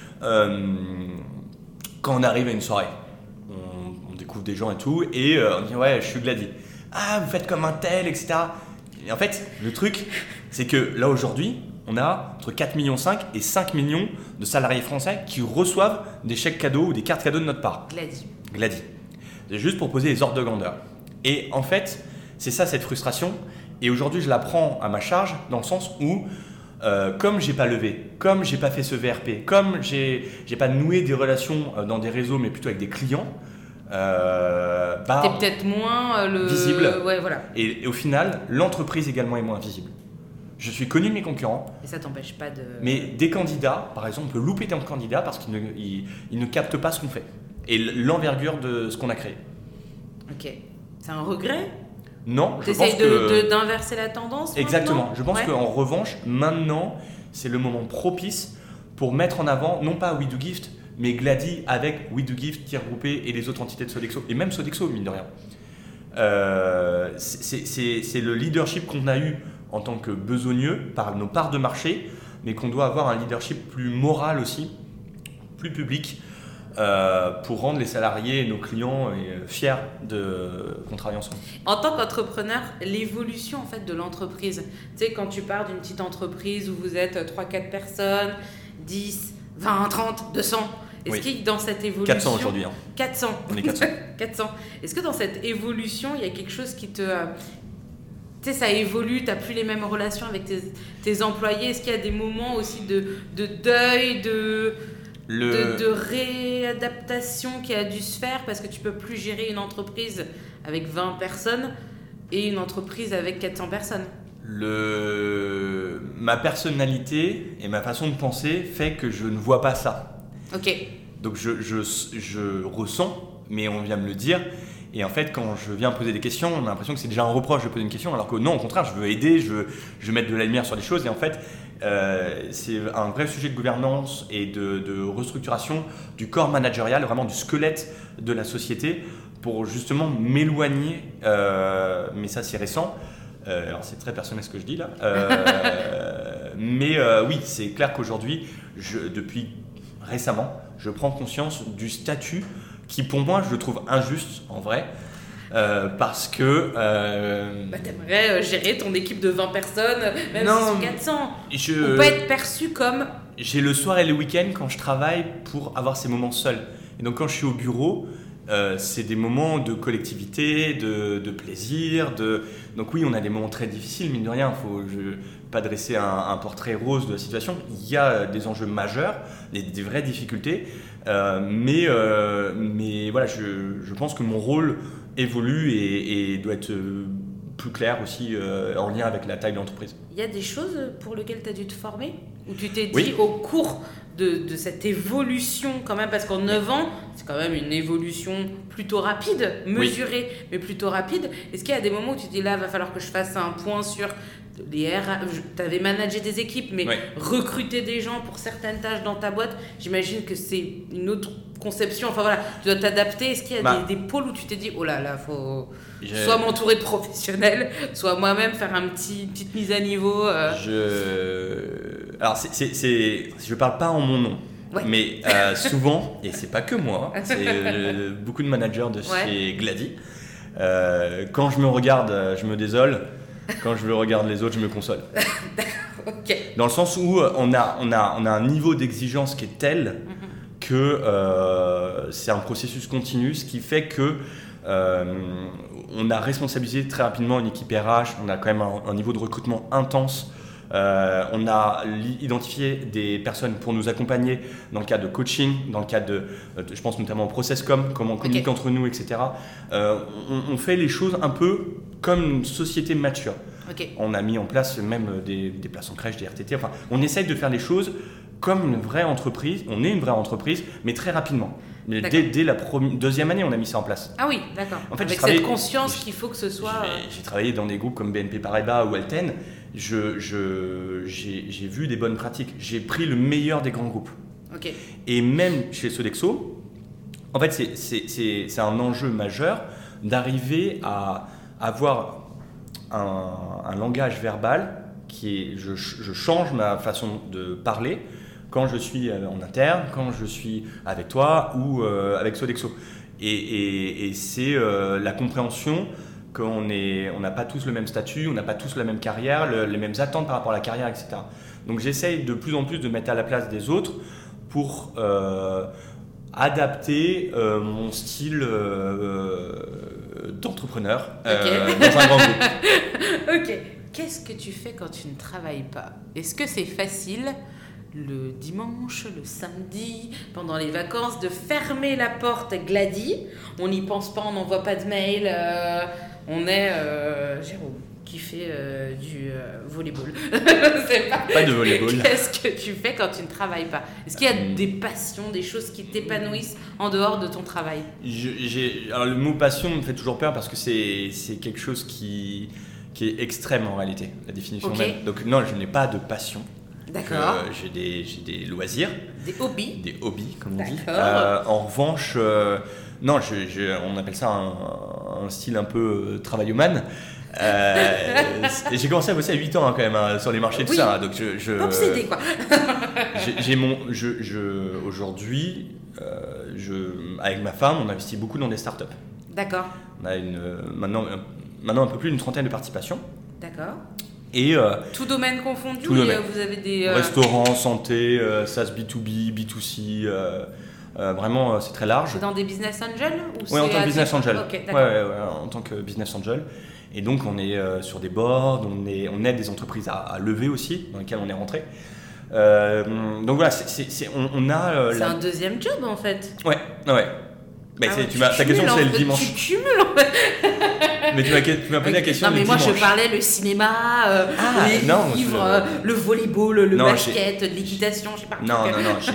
quand on arrive à une soirée, on découvre des gens et tout, et on dit ouais, je suis Glady. Ah, vous faites comme un tel, etc. Et en fait, le truc, c'est que là aujourd'hui, on a entre 4,5 millions et 5 millions de salariés français qui reçoivent des chèques cadeaux ou des cartes cadeaux de notre part. Glady. C'est juste pour poser les ordres de grandeur. Et en fait, c'est ça cette frustration. Et aujourd'hui, je la prends à ma charge dans le sens où, comme j'ai pas levé, comme j'ai pas fait ce VRP, comme j'ai pas noué des relations dans des réseaux, mais plutôt avec des clients, t'es peut-être moins visible. Ouais, voilà. Et au final, l'entreprise également est moins visible. Je suis connu de mes concurrents. Et ça t'empêche pas de... Mais des candidats, par exemple, on peut louper des candidats parce qu'ils ne captent pas ce qu'on fait et l'envergure de ce qu'on a créé. Ok. C'est un regret ? Non, je pense T'essayes que... d'inverser la tendance ? Exactement. Je pense Ouais. qu'en revanche, maintenant, c'est le moment propice pour mettre en avant, non pas We Do Gift, mais Glady avec We Do Gift, Tir Groupé et les autres entités de Sodexo, et même Sodexo, mine de rien. C'est le leadership qu'on a eu en tant que besogneux par nos parts de marché, mais qu'on doit avoir un leadership plus moral aussi, plus public, pour rendre les salariés et nos clients fiers qu'on travaille ensemble. En tant qu'entrepreneur, l'évolution en fait de l'entreprise, tu sais, quand tu pars d'une petite entreprise où vous êtes 3-4 personnes, 10, 20, 30, 200, est-ce qu'il y a dans cette évolution... 400 aujourd'hui. 400. On est 400. 400. Est-ce que dans cette évolution, il y a quelque chose qui te... Tu sais, ça évolue, tu n'as plus les mêmes relations avec tes employés. Est-ce qu'il y a des moments aussi de deuil, de réadaptation qui a dû se faire parce que tu ne peux plus gérer une entreprise avec 20 personnes et une entreprise avec 400 personnes ? Ma personnalité et ma façon de penser fait que je ne vois pas ça. Ok. Donc je ressens, mais on vient me le dire. Et en fait, quand je viens poser des questions, on a l'impression que c'est déjà un reproche de poser une question, alors que non, au contraire, je veux aider, je veux mettre de la lumière sur les choses. Et en fait, c'est un vrai sujet de gouvernance et de restructuration du corps managérial, vraiment du squelette de la société, pour justement m'éloigner, mais ça c'est récent, alors c'est très personnel ce que je dis là, mais oui, c'est clair qu'aujourd'hui, depuis récemment, je prends conscience du statut qui pour moi je le trouve injuste en vrai, parce que... t'aimerais gérer ton équipe de 20 personnes, même non, si c'est 400, ou pas être perçu comme... J'ai le soir et le week-end quand je travaille pour avoir ces moments seuls. Et donc quand je suis au bureau, c'est des moments de collectivité, de plaisir. Donc oui, on a des moments très difficiles, mine de rien, il ne faut pas dresser un portrait rose de la situation. Il y a des enjeux majeurs, des vraies difficultés, mais voilà, je pense que mon rôle évolue et doit être plus clair aussi en lien avec la taille de l'entreprise. Il y a des choses pour lesquelles tu as dû te former ? Où tu t'es dit au cours de cette évolution quand même, parce qu'en 9 ans, c'est quand même une évolution plutôt rapide, mesurée, mais plutôt rapide. Est-ce qu'il y a des moments où tu te dis là, va falloir que je fasse un point sur les RH, tu avais managé des équipes, mais recruter des gens pour certaines tâches dans ta boîte, j'imagine que c'est une autre conception. Enfin voilà, tu dois t'adapter. Est-ce qu'il y a des pôles où tu t'es dit, oh là, faut soit m'entourer de professionnels, soit moi-même faire une petite mise à niveau Alors, je parle pas en mon nom, mais souvent, et c'est pas que moi, c'est beaucoup de managers de chez Glady. Quand je me regarde, je me désole. Quand je regarde les autres, je me console. Okay. Dans le sens où on a un niveau d'exigence qui est tel que c'est un processus continu, ce qui fait que on a responsabilisé très rapidement une équipe RH, on a quand même un niveau de recrutement intense. On a identifié des personnes pour nous accompagner dans le cadre de coaching, dans le cadre de je pense notamment au process-com, comment on communique entre nous, etc. On fait les choses un peu comme une société mature. On a mis en place même des places en crèche, des RTT. Enfin, on essaye de faire les choses comme une vraie entreprise. On est une vraie entreprise, mais très rapidement. Mais dès la deuxième année, on a mis ça en place. Ah oui, d'accord. En fait, avec cette conscience qu'il faut que ce soit... J'ai travaillé dans des groupes comme BNP Paribas ou Alten. J'ai vu des bonnes pratiques. J'ai pris le meilleur des grands groupes. Et même chez Sodexo, en fait, c'est un enjeu majeur d'arriver à avoir un langage verbal qui est... Je change ma façon de parler quand je suis en interne, quand je suis avec toi ou avec Sodexo. Et c'est la compréhension qu'on n'a pas tous le même statut, on n'a pas tous la même carrière, les mêmes attentes par rapport à la carrière, etc. Donc j'essaye de plus en plus de mettre à la place des autres pour adapter mon style d'entrepreneur dans un grand groupe. Ok. Qu'est-ce que tu fais quand tu ne travailles pas ? Est-ce que c'est facile le dimanche, le samedi, pendant les vacances, de fermer la porte Glady ? On n'y pense pas, on n'envoie pas de mail, on est Jérôme. qui fait du volleyball. Je sais Pas de volleyball. Qu'est-ce que tu fais quand tu ne travailles pas? Est-ce qu'il y a des passions, des choses qui t'épanouissent en dehors de ton travail? Alors le mot passion me fait toujours peur parce que c'est quelque chose qui est extrême en réalité, la définition même. Donc non, je n'ai pas de passion. D'accord. J'ai des loisirs. Des hobbies. Des hobbies, comme on dit. D'accord. En revanche, non, on appelle ça un style un peu travailloman. J'ai commencé à bosser à 8 ans quand même sur les marchés, tout ça. Donc obsédé quoi. Aujourd'hui, avec ma femme, on investit beaucoup dans des startups. D'accord. On a maintenant un peu plus d'une 30aine de participations. D'accord. Et tout domaine confondu, tout domaine. Vous avez des restaurants, santé, SaaS B2B, B2C, vraiment c'est très large. C'est dans des business angels ou Oui, en tant que business angel. Ok, d'accord. Ouais, en tant que business angel. Et donc on est sur des boards, on aide des entreprises à lever aussi, dans lesquelles on est rentré. Donc voilà, on a. C'est un deuxième job en fait. Ouais. Bah, ta question c'est le dimanche. Tu cumules en fait. Mais tu m'as posé la question. Non, mais moi dimanche. je parlais le cinéma, les livres, le volleyball, le basket, l'équitation, je sais pas. Non,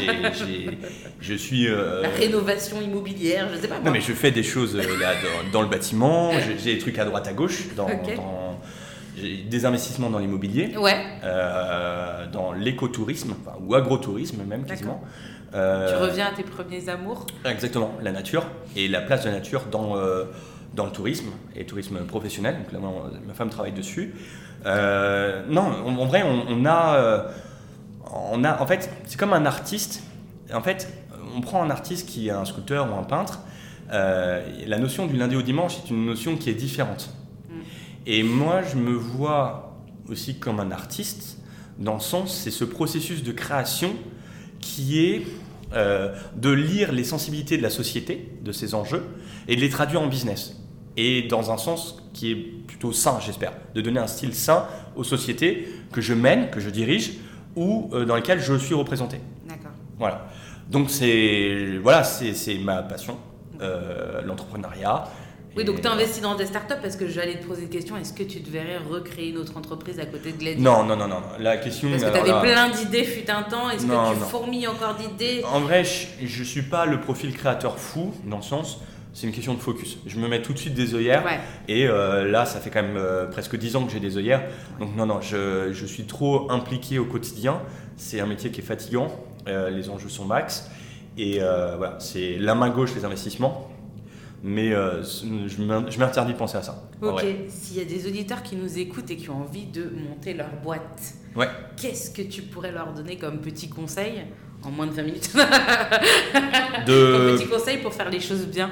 je suis. La rénovation immobilière, je sais pas. Non, mais je fais des choses là dans le bâtiment, j'ai des trucs à droite à gauche, j'ai des investissements dans l'immobilier, dans l'écotourisme, ou agrotourisme même quasiment. Tu reviens à tes premiers amours. Exactement, la nature et la place de la nature dans le tourisme et le tourisme professionnel. Donc là, ma femme travaille dessus. Non, en vrai, on a en fait, c'est comme un artiste. En fait, on prend un artiste qui est un sculpteur ou un peintre. La notion du lundi au dimanche est une notion qui est différente. Et moi, je me vois aussi comme un artiste, dans le sens, c'est ce processus de création qui est de lire les sensibilités de la société, de ses enjeux, et de les traduire en business. Et dans un sens qui est plutôt sain, j'espère, de donner un style sain aux sociétés que je mène, que je dirige, ou dans lesquelles je suis représenté. D'accord. Voilà. Donc c'est ma passion, l'entrepreneuriat. Oui, donc tu investis dans des startups parce que j'allais te poser une question, est-ce que tu te verrais recréer une autre entreprise à côté de Gladys? Non. La question... Parce que tu avais plein d'idées fut un temps, est-ce que tu fourmilles encore d'idées? En vrai, je ne suis pas le profil créateur fou, dans le sens, c'est une question de focus. Je me mets tout de suite des œillères, et là, ça fait quand même presque 10 ans que j'ai des œillères. Donc non, je suis trop impliqué au quotidien. C'est un métier qui est fatigant, les enjeux sont max. Et voilà, c'est la main gauche, les investissements. Mais je m'interdis de penser à ça. Ok, s'il y a des auditeurs qui nous écoutent et qui ont envie de monter leur boîte, qu'est-ce que tu pourrais leur donner comme petit conseil en moins de 20 minutes comme petit conseil pour faire les choses bien?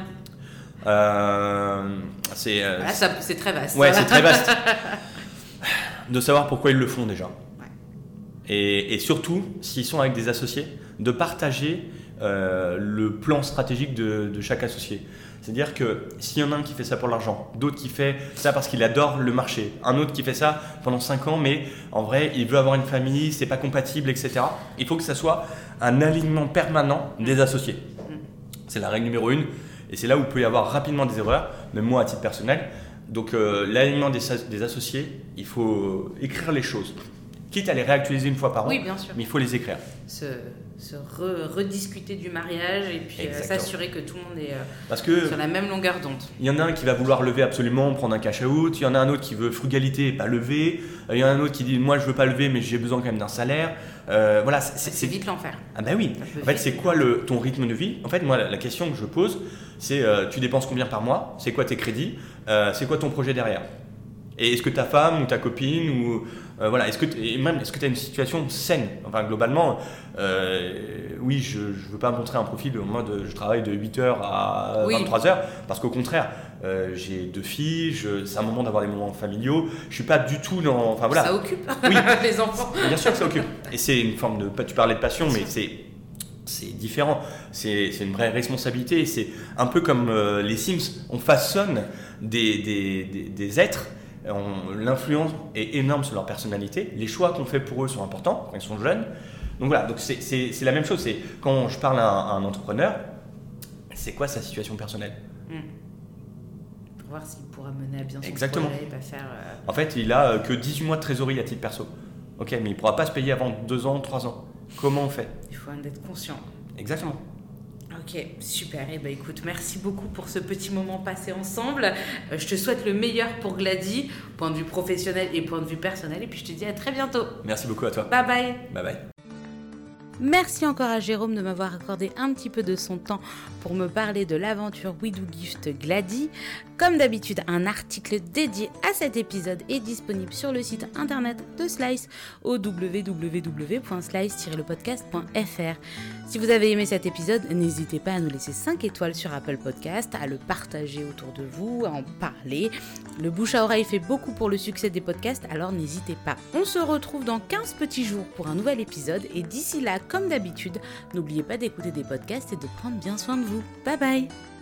C'est très vaste. Ouais, c'est très vaste. De savoir pourquoi ils le font déjà. Et surtout, s'ils sont avec des associés, de partager le plan stratégique de chaque associé. C'est-à-dire que s'il y en a un qui fait ça pour l'argent, d'autres qui fait ça parce qu'il adore le marché, un autre qui fait ça pendant 5 ans, mais en vrai, il veut avoir une famille, c'est pas compatible, etc. Il faut que ça soit un alignement permanent des associés. C'est la règle numéro 1, et c'est là où il peut y avoir rapidement des erreurs, même moi à titre personnel. Donc l'alignement des associés, il faut écrire les choses. Quitte à les réactualiser une fois par an, oui, bien sûr. Mais il faut les écrire. Rediscuter du mariage et puis s'assurer que tout le monde est sur la même longueur d'onde. Il y en a un qui va vouloir lever absolument, prendre un cash out. Il y en a un autre qui veut frugalité et pas lever. Il y en a un autre qui dit moi je veux pas lever mais j'ai besoin quand même d'un salaire. Voilà, c'est vite l'enfer. Ah bah oui. En fait, c'est quoi ton rythme de vie? En fait, moi la question que je pose, c'est tu dépenses combien par mois? C'est quoi tes crédits? C'est quoi ton projet derrière? Et est-ce que ta femme ou ta copine ou voilà, est-ce que tu as une situation saine? Enfin, globalement, oui, je ne veux pas montrer un profil au mode je travaille de 8h à 23h, parce qu'au contraire, j'ai 2 filles, c'est un moment d'avoir des moments familiaux, je ne suis pas du tout dans... Enfin, voilà. Ça occupe les enfants. Bien sûr que ça occupe. Et c'est une forme de... Tu parlais de passion, mais c'est différent, c'est une vraie responsabilité, c'est un peu comme les Sims, on façonne des êtres. L'influence est énorme sur leur personnalité. Les choix qu'on fait pour eux sont importants quand ils sont jeunes. Donc voilà, donc c'est la même chose. C'est quand je parle à un entrepreneur, c'est quoi sa situation personnelle? pour voir s'il pourra mener à bien son Exactement. projet et pas faire... En fait, il a que 18 mois de trésorerie à titre perso. Ok, mais il ne pourra pas se payer avant 2 ans, 3 ans. Comment on fait? Il faut en être conscient. Exactement. Ok, super. Et écoute, merci beaucoup pour ce petit moment passé ensemble. Je te souhaite le meilleur pour Glady, point de vue professionnel et point de vue personnel. Et puis je te dis à très bientôt. Merci beaucoup à toi. Bye bye. Bye bye. Merci encore à Jérôme de m'avoir accordé un petit peu de son temps pour me parler de l'aventure We Do Gift Glady. Comme d'habitude, un article dédié à cet épisode est disponible sur le site internet de Slice au www.slice-lepodcast.fr. Si vous avez aimé cet épisode, n'hésitez pas à nous laisser 5 étoiles sur Apple Podcast, à le partager autour de vous, à en parler. Le bouche à oreille fait beaucoup pour le succès des podcasts, alors n'hésitez pas. On se retrouve dans 15 petits jours pour un nouvel épisode et d'ici là, comme d'habitude, n'oubliez pas d'écouter des podcasts et de prendre bien soin de vous. Bye bye!